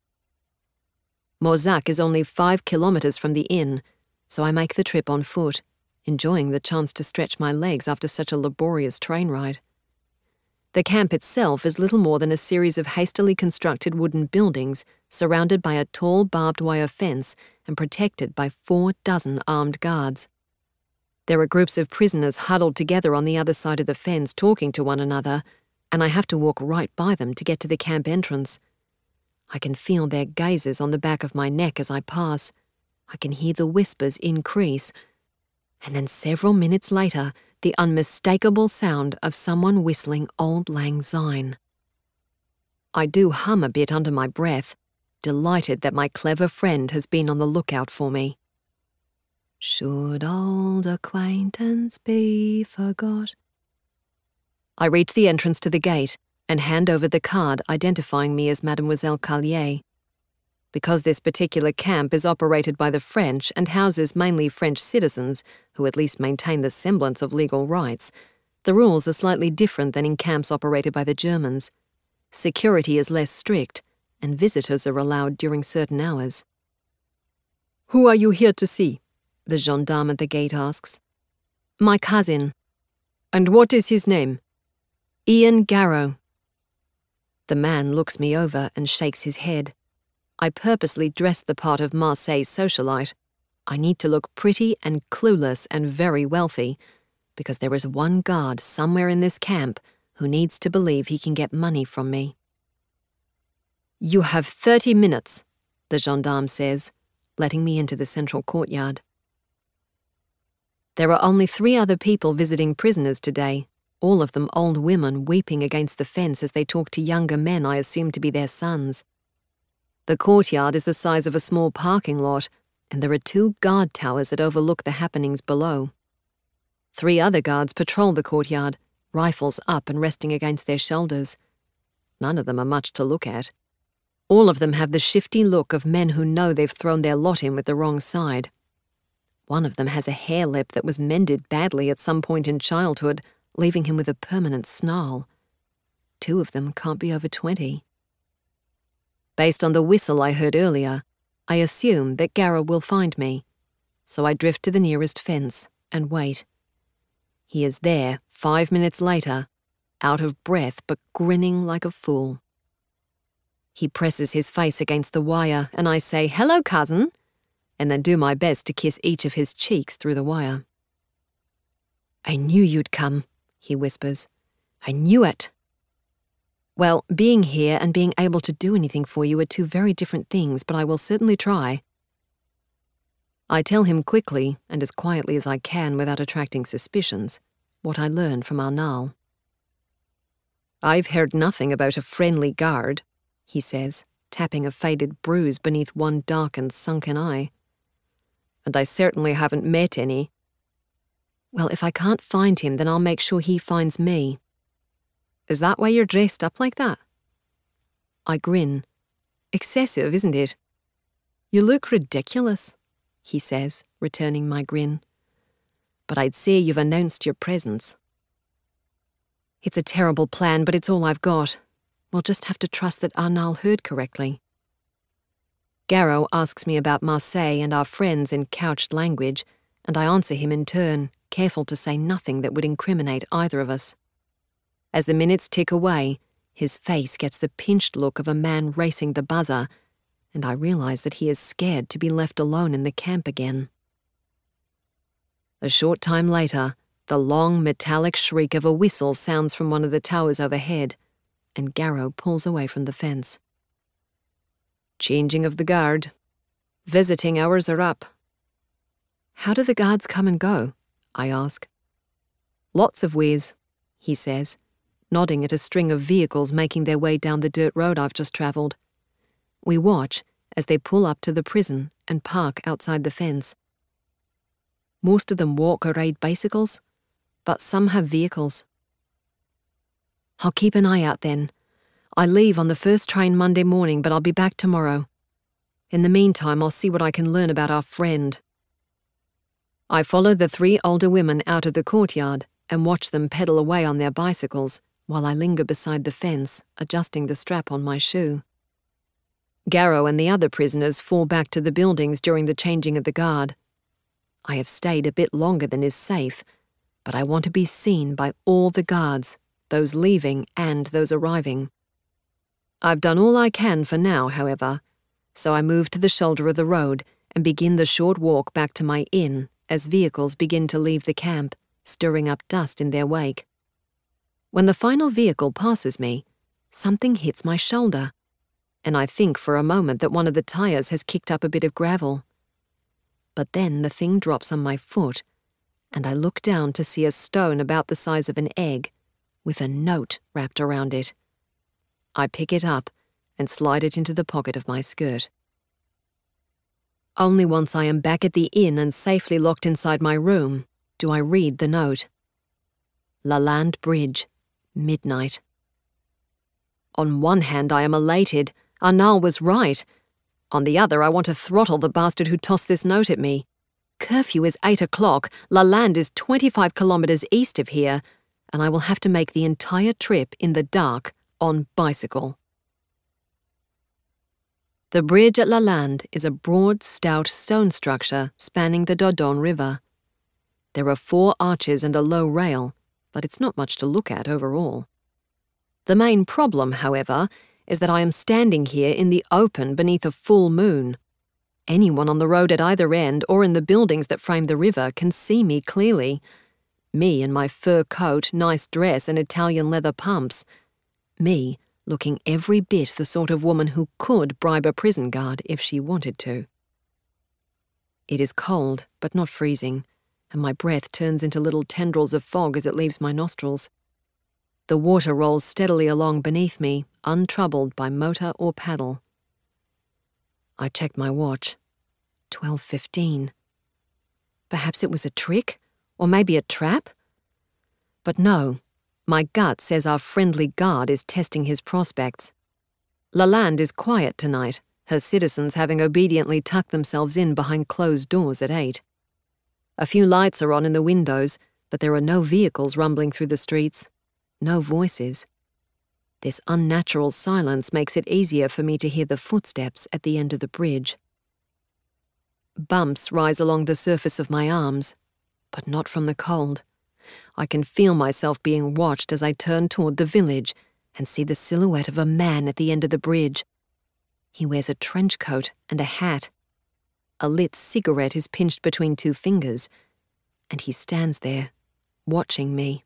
Mozac is only 5 kilometers from the inn, so I make the trip on foot, enjoying the chance to stretch my legs after such a laborious train ride. The camp itself is little more than a series of hastily constructed wooden buildings surrounded by a tall barbed wire fence and protected by 4 dozen armed guards. There are groups of prisoners huddled together on the other side of the fence talking to one another, and I have to walk right by them to get to the camp entrance. I can feel their gazes on the back of my neck as I pass. I can hear the whispers increase. And then several minutes later, the unmistakable sound of someone whistling Auld Lang Syne. I do hum a bit under my breath, delighted that my clever friend has been on the lookout for me. Should old acquaintance be forgot? I reach the entrance to the gate and hand over the card identifying me as Mademoiselle Carlier. Because this particular camp is operated by the French and houses mainly French citizens, who at least maintain the semblance of legal rights, the rules are slightly different than in camps operated by the Germans. Security is less strict, and visitors are allowed during certain hours. "Who are you here to see?" the gendarme at the gate asks. "My cousin." "And what is his name?" "Ian Garrow." The man looks me over and shakes his head. I purposely dressed the part of Marseille socialite. I need to look pretty and clueless and very wealthy, because there is one guard somewhere in this camp who needs to believe he can get money from me. You have 30 minutes, the gendarme says, letting me into the central courtyard. There are only 3 other people visiting prisoners today, all of them old women weeping against the fence as they talk to younger men I assume to be their sons. The courtyard is the size of a small parking lot, and there are 2 guard towers that overlook the happenings below. 3 other guards patrol the courtyard, rifles up and resting against their shoulders. None of them are much to look at. All of them have the shifty look of men who know they've thrown their lot in with the wrong side. One of them has a hair lip that was mended badly at some point in childhood, leaving him with a permanent snarl. 2 of them can't be over 20. Based on the whistle I heard earlier, I assume that Garrow will find me, so I drift to the nearest fence and wait. He is there 5 minutes later, out of breath but grinning like a fool. He presses his face against the wire and I say, "Hello, cousin," and then do my best to kiss each of his cheeks through the wire. "I knew you'd come," he whispers. "I knew it." Well, being here and being able to do anything for you are 2 very different things, but I will certainly try. I tell him quickly, and as quietly as I can without attracting suspicions, what I learned from Arnal. "I've heard nothing about a friendly guard," he says, tapping a faded bruise beneath one dark and sunken eye. "And I certainly haven't met any." "Well, if I can't find him, then I'll make sure he finds me." "Is that why you're dressed up like that?" I grin. "Excessive, isn't it?" "You look ridiculous," he says, returning my grin. "But I'd say you've announced your presence." It's a terrible plan, but it's all I've got. We'll just have to trust that Arnal heard correctly. Garrow asks me about Marseille and our friends in couched language, and I answer him in turn, careful to say nothing that would incriminate either of us. As the minutes tick away, his face gets the pinched look of a man racing the buzzer, and I realize that he is scared to be left alone in the camp again. A short time later, the long metallic shriek of a whistle sounds from one of the towers overhead, and Garrow pulls away from the fence. "Changing of the guard. Visiting hours are up." "How do the guards come and go?" I ask. "Lots of ways," he says, nodding at a string of vehicles making their way down the dirt road I've just travelled. We watch as they pull up to the prison and park outside the fence. Most of them walk or ride bicycles, but some have vehicles. "I'll keep an eye out then. I leave on the first train Monday morning, but I'll be back tomorrow. In the meantime, I'll see what I can learn about our friend." I follow the 3 older women out of the courtyard and watch them pedal away on their bicycles while I linger beside the fence, adjusting the strap on my shoe. Garrow and the other prisoners fall back to the buildings during the changing of the guard. I have stayed a bit longer than is safe, but I want to be seen by all the guards, those leaving and those arriving. I've done all I can for now, however, so I move to the shoulder of the road and begin the short walk back to my inn as vehicles begin to leave the camp, stirring up dust in their wake. When the final vehicle passes me, something hits my shoulder, and I think for a moment that one of the tires has kicked up a bit of gravel. But then the thing drops on my foot, and I look down to see a stone about the size of an egg, with a note wrapped around it. I pick it up and slide it into the pocket of my skirt. Only once I am back at the inn and safely locked inside my room do I read the note. Lalande Bridge, midnight. On one hand, I am elated. Arnal was right. On the other, I want to throttle the bastard who tossed this note at me. Curfew is 8 o'clock, Lalande is 25 kilometers east of here, and I will have to make the entire trip in the dark on bicycle. The bridge at Lalande is a broad, stout stone structure spanning the Dordogne River. There are 4 arches and a low rail, but it's not much to look at overall. The main problem, however, is that I am standing here in the open beneath a full moon. Anyone on the road at either end or in the buildings that frame the river can see me clearly. Me in my fur coat, nice dress and Italian leather pumps. Me looking every bit the sort of woman who could bribe a prison guard if she wanted to. It is cold, but not freezing, and my breath turns into little tendrils of fog as it leaves my nostrils. The water rolls steadily along beneath me, untroubled by motor or paddle. I checked my watch. 12:15. Perhaps it was a trick, or maybe a trap? But no, my gut says our friendly guard is testing his prospects. Lalande is quiet tonight, her citizens having obediently tucked themselves in behind closed doors at 8. A few lights are on in the windows, but there are no vehicles rumbling through the streets, no voices. This unnatural silence makes it easier for me to hear the footsteps at the end of the bridge. Bumps rise along the surface of my arms, but not from the cold. I can feel myself being watched as I turn toward the village and see the silhouette of a man at the end of the bridge. He wears a trench coat and a hat. A lit cigarette is pinched between 2 fingers, and he stands there, watching me.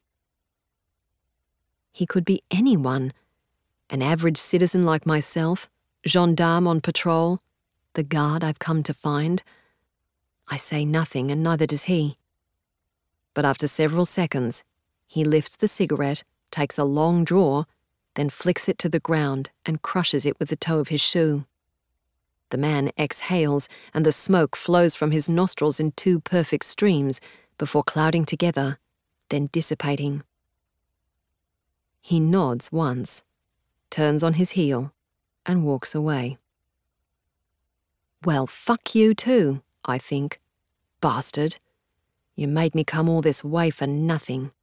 He could be anyone. An average citizen like myself, gendarme on patrol, the guard I've come to find. I say nothing, and neither does he. But after several seconds, he lifts the cigarette, takes a long draw, then flicks it to the ground and crushes it with the toe of his shoe. The man exhales, and the smoke flows from his nostrils in 2 perfect streams before clouding together, then dissipating. He nods once, turns on his heel, and walks away. Well, fuck you too, I think. Bastard. You made me come all this way for nothing.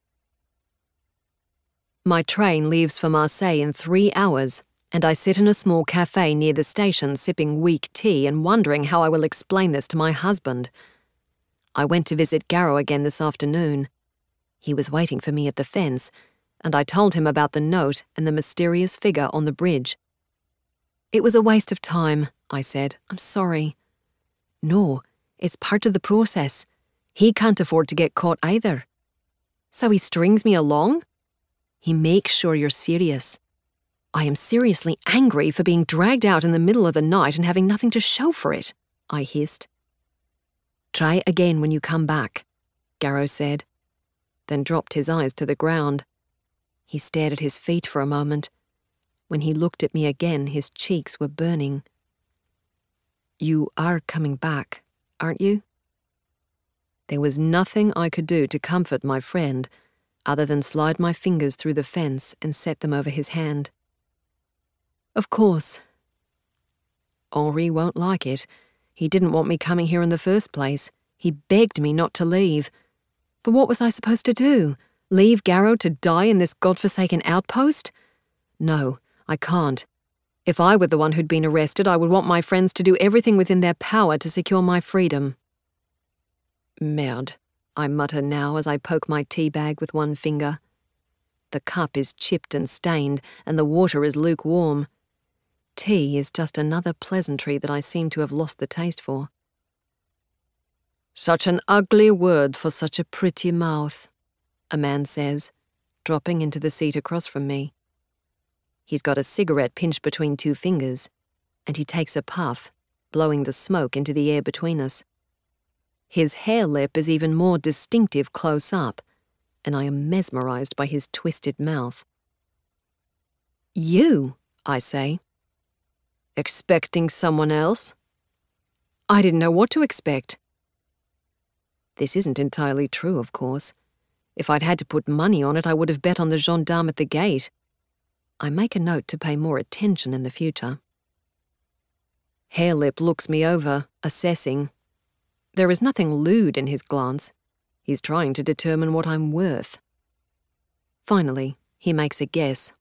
My train leaves for Marseille in 3 hours, and I sit in a small cafe near the station sipping weak tea and wondering how I will explain this to my husband. I went to visit Garrow again this afternoon. He was waiting for me at the fence, and I told him about the note and the mysterious figure on the bridge. It was a waste of time, I said. I'm sorry. No, it's part of the process. He can't afford to get caught either. So he strings me along? He makes sure you're serious. I am seriously angry for being dragged out in the middle of the night and having nothing to show for it, I hissed. Try again when you come back, Garrow said, then dropped his eyes to the ground. He stared at his feet for a moment. When he looked at me again, his cheeks were burning. You are coming back, aren't you? There was nothing I could do to comfort my friend other than slide my fingers through the fence and set them over his hand. Of course. Henri won't like it. He didn't want me coming here in the first place. He begged me not to leave. But what was I supposed to do? Leave Garrow to die in this godforsaken outpost? No, I can't. If I were the one who'd been arrested, I would want my friends to do everything within their power to secure my freedom. Merde, I mutter now as I poke my tea bag with one finger. The cup is chipped and stained, and the water is lukewarm. Tea is just another pleasantry that I seem to have lost the taste for. Such an ugly word for such a pretty mouth, a man says, dropping into the seat across from me. He's got a cigarette pinched between 2 fingers, and he takes a puff, blowing the smoke into the air between us. His hair lip is even more distinctive close up, and I am mesmerized by his twisted mouth. You, I say. Expecting someone else? I didn't know what to expect. This isn't entirely true, of course. If I'd had to put money on it, I would have bet on the gendarme at the gate. I make a note to pay more attention in the future. Hairlip looks me over, assessing. There is nothing lewd in his glance. He's trying to determine what I'm worth. Finally, he makes a guess.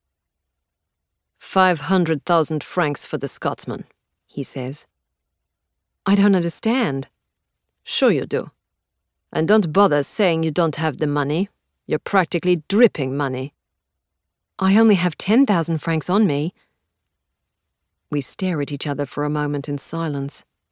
500,000 francs for the Scotsman, he says. I don't understand. Sure you do. And don't bother saying you don't have the money. You're practically dripping money. I only have 10,000 francs on me. We stare at each other for a moment in silence,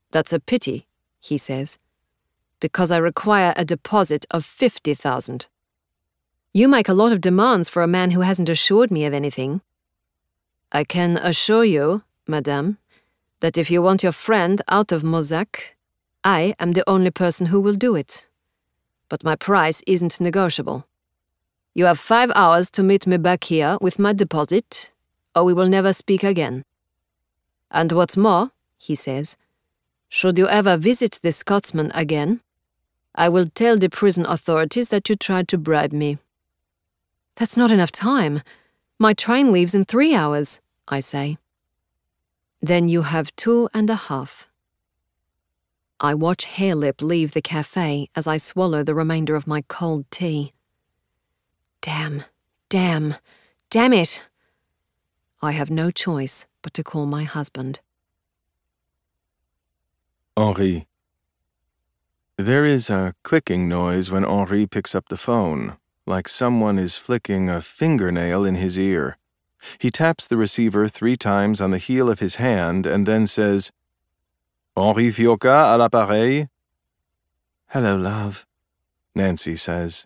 That's a pity, he says, because I require a deposit of 50,000. You make a lot of demands for a man who hasn't assured me of anything. I can assure you, madame, that if you want your friend out of Mozac, I am the only person who will do it. But my price isn't negotiable. You have 5 hours to meet me back here with my deposit, or we will never speak again. And what's more, he says, should you ever visit the Scotsman again, I will tell the prison authorities that you tried to bribe me. That's not enough time. My train leaves in 3 hours, I say. Then you have 2.5. I watch Harelip leave the cafe as I swallow the remainder of my cold tea. Damn it! I have no choice but to call my husband. Henri. There is a clicking noise when Henri picks up the phone, like someone is flicking a fingernail in his ear. He taps the receiver 3 times on the heel of his hand and then says, Henri Fiocca à l'appareil. Hello, love, Nancy says.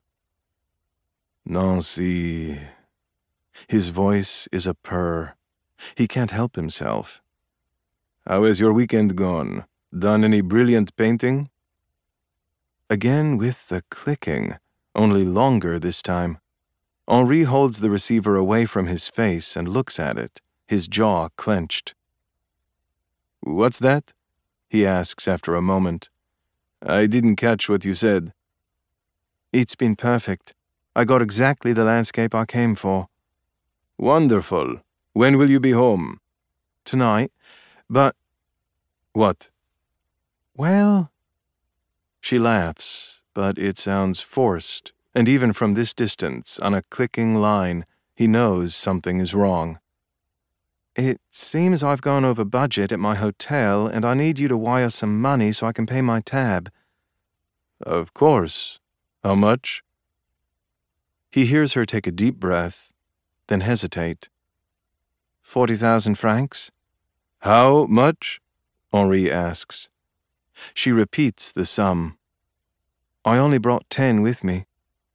Nancy. His voice is a purr. He can't help himself. How has your weekend gone? Done any brilliant painting? Again with the clicking, only longer this time. Henri holds the receiver away from his face and looks at it, his jaw clenched. What's that? He asks after a moment. I didn't catch what you said. It's been perfect. I got exactly the landscape I came for. Wonderful. When will you be home? Tonight. But... What? Well... She laughs, but it sounds forced, and even from this distance, on a clicking line, he knows something is wrong. It seems I've gone over budget at my hotel, and I need you to wire some money so I can pay my tab. Of course. How much? He hears her take a deep breath, then hesitate. 40,000 francs? How much? Henri asks. She repeats the sum. I only brought 10 with me.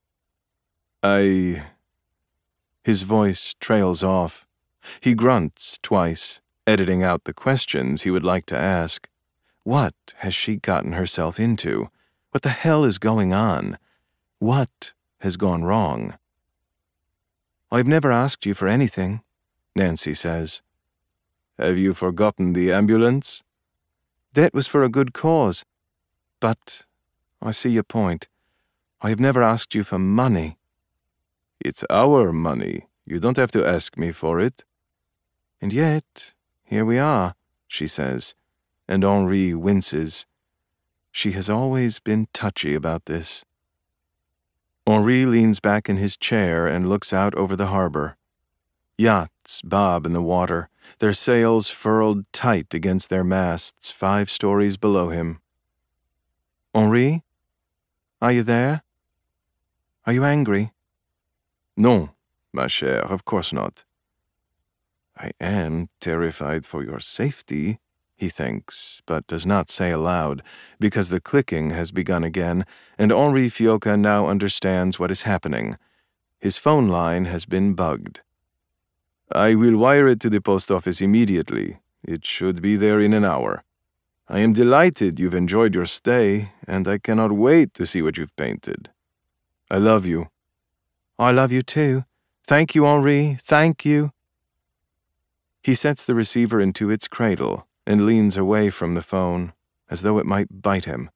His voice trails off. He grunts twice, editing out the questions he would like to ask. What has she gotten herself into? What the hell is going on? What has gone wrong? I've never asked you for anything, Nancy says. Have you forgotten the ambulance? That was for a good cause. But I see your point. I have never asked you for money. It's our money. You don't have to ask me for it. And yet, here we are, she says, and Henri winces. She has always been touchy about this. Henri leans back in his chair and looks out over the harbor. Yachts bob in the water, their sails furled tight against their masts 5 stories below him. Henri? Are you there? Are you angry? Non, ma chère, of course not. I am terrified for your safety, he thinks, but does not say aloud, because the clicking has begun again, and Henri Fiocca now understands what is happening. His phone line has been bugged. I will wire it to the post office immediately. It should be there in an hour. I am delighted you've enjoyed your stay, and I cannot wait to see what you've painted. I love you. I love you too. Thank you, Henri. Thank you. He sets the receiver into its cradle and leans away from the phone, as though it might bite him.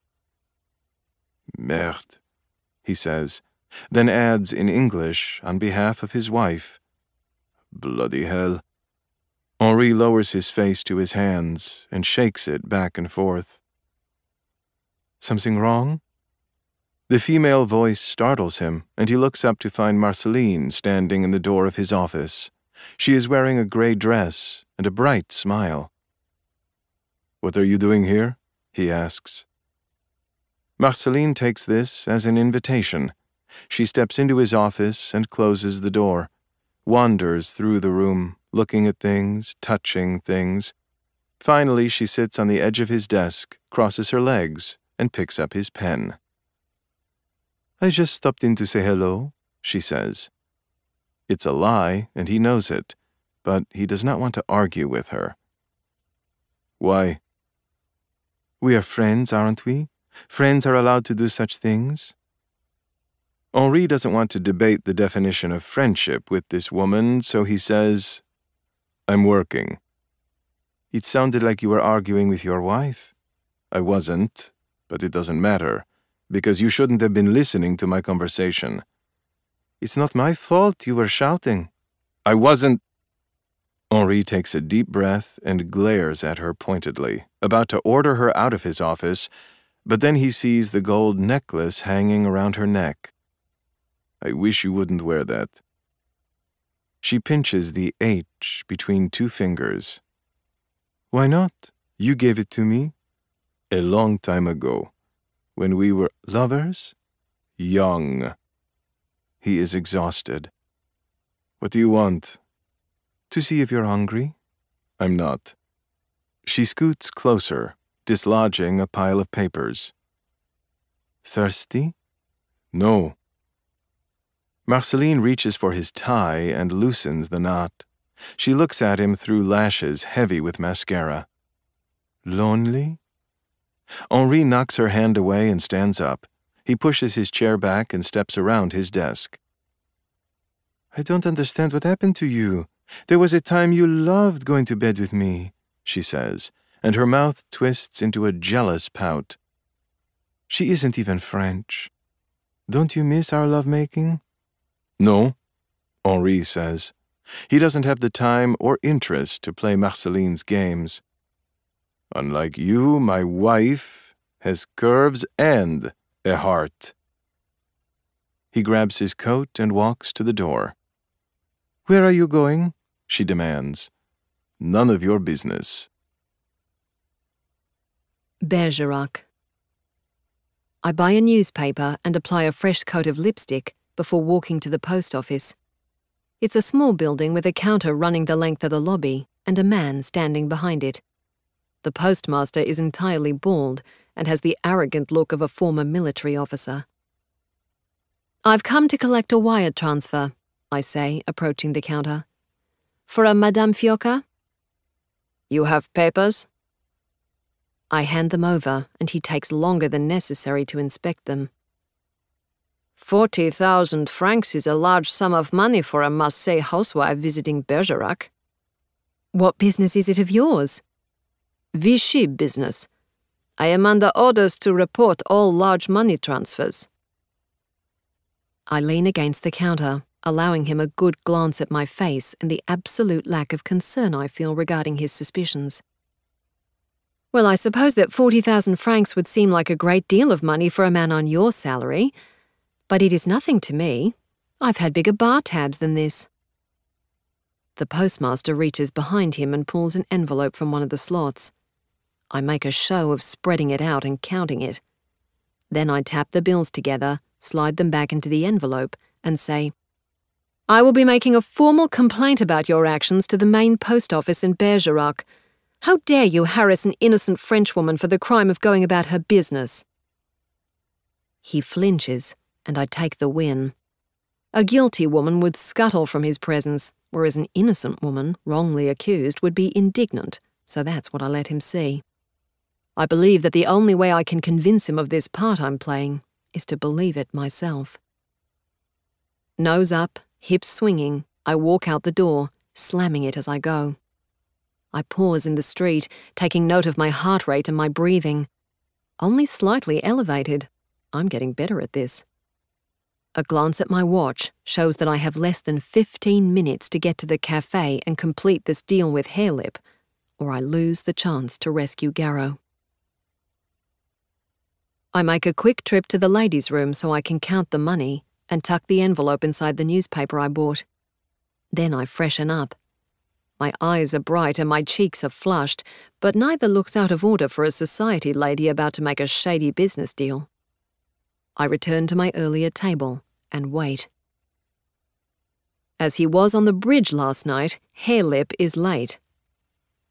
Merde, he says, then adds in English on behalf of his wife. Bloody hell. Henri lowers his face to his hands and shakes it back and forth. Something wrong? The female voice startles him, and he looks up to find Marceline standing in the door of his office. She is wearing a gray dress and a bright smile. What are you doing here? He asks. Marceline takes this as an invitation. She steps into his office and closes the door, wanders through the room, looking at things, touching things. Finally, she sits on the edge of his desk, crosses her legs, and picks up his pen. "I just stopped in to say hello," she says. It's a lie, and he knows it, but he does not want to argue with her. "Why?" "We are friends, aren't we? Friends are allowed to do such things." Henri doesn't want to debate the definition of friendship with this woman, so he says, "I'm working." "It sounded like you were arguing with your wife." "I wasn't, but it doesn't matter, because you shouldn't have been listening to my conversation." "It's not my fault you were shouting." "I wasn't." Henri takes a deep breath and glares at her pointedly, about to order her out of his office, but then he sees the gold necklace hanging around her neck. "I wish you wouldn't wear that." She pinches the H between two fingers. "Why not? You gave it to me." "A long time ago. When we were lovers? Young." He is exhausted. "What do you want?" "To see if you're hungry." "I'm not." She scoots closer, dislodging a pile of papers. "Thirsty?" "No." Marceline reaches for his tie and loosens the knot. She looks at him through lashes heavy with mascara. "Lonely?" Henri knocks her hand away and stands up. He pushes his chair back and steps around his desk. "I don't understand what happened to you. There was a time you loved going to bed with me," she says, and her mouth twists into a jealous pout. "She isn't even French. Don't you miss our lovemaking?" "No," Henri says. He doesn't have the time or interest to play Marceline's games. "Unlike you, my wife has curves and a heart." He grabs his coat and walks to the door. "Where are you going?" she demands. "None of your business." Bergerac. I buy a newspaper and apply a fresh coat of lipstick before walking to the post office. It's a small building with a counter running the length of the lobby and a man standing behind it. The postmaster is entirely bald and has the arrogant look of a former military officer. "I've come to collect a wire transfer," I say, approaching the counter. "For a Madame Fiocca?" "You have papers?" I hand them over, and he takes longer than necessary to inspect them. 40,000 francs is a large sum of money for a Marseille housewife visiting Bergerac. "What business is it of yours?" "Vichy business. I am under orders to report all large money transfers." I lean against the counter, allowing him a good glance at my face and the absolute lack of concern I feel regarding his suspicions. "Well, I suppose that 40,000 francs would seem like a great deal of money for a man on your salary, but it is nothing to me. I've had bigger bar tabs than this." The postmaster reaches behind him and pulls an envelope from one of the slots. I make a show of spreading it out and counting it. Then I tap the bills together, slide them back into the envelope, and say, "I will be making a formal complaint about your actions to the main post office in Bergerac. How dare you harass an innocent Frenchwoman for the crime of going about her business?" He flinches, and I take the win. A guilty woman would scuttle from his presence, whereas an innocent woman, wrongly accused, would be indignant, so that's what I let him see. I believe that the only way I can convince him of this part I'm playing is to believe it myself. Nose up, hips swinging, I walk out the door, slamming it as I go. I pause in the street, taking note of my heart rate and my breathing. Only slightly elevated. I'm getting better at this. A glance at my watch shows that I have less than 15 minutes to get to the cafe and complete this deal with Hairlip, or I lose the chance to rescue Garrow. I make a quick trip to the ladies' room so I can count the money and tuck the envelope inside the newspaper I bought. Then I freshen up. My eyes are bright and my cheeks are flushed, but neither looks out of order for a society lady about to make a shady business deal. I return to my earlier table and wait. As he was on the bridge last night, Hairlip is late.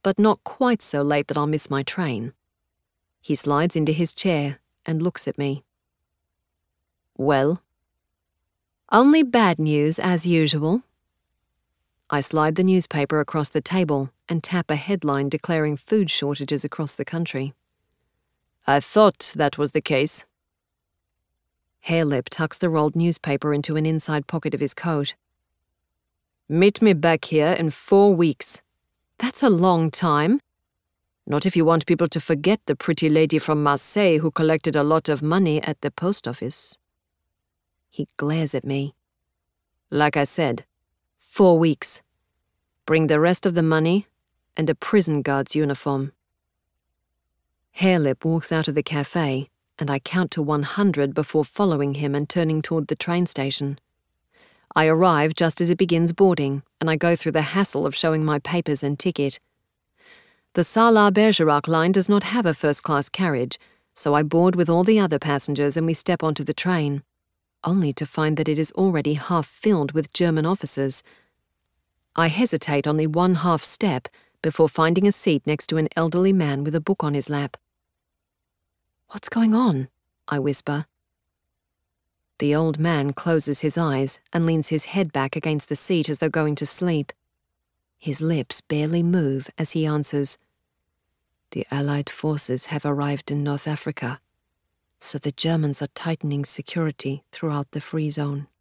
but not quite so late that I'll miss my train. He slides into his chair and looks at me. Well? Only bad news, as usual. I slide the newspaper across the table and tap a headline declaring food shortages across the country. I thought that was the case. Harelip tucks the rolled newspaper into an inside pocket of his coat. Meet me back here in 4 weeks. That's a long time. Not if you want people to forget the pretty lady from Marseille who collected a lot of money at the post office. He glares at me. Like I said, 4 weeks. Bring the rest of the money and a prison guard's uniform. Harelip walks out of the cafe, and I count to 100 before following him and turning toward the train station. I arrive just as it begins boarding, and I go through the hassle of showing my papers and ticket. The Sarlat-Bergerac line does not have a first-class carriage, so I board with all the other passengers and we step onto the train, only to find that it is already half filled with German officers. I hesitate only one half step before finding a seat next to an elderly man with a book on his lap. What's going on? I whisper. The old man closes his eyes and leans his head back against the seat as though going to sleep. His lips barely move as he answers, The Allied forces have arrived in North Africa, so the Germans are tightening security throughout the free zone.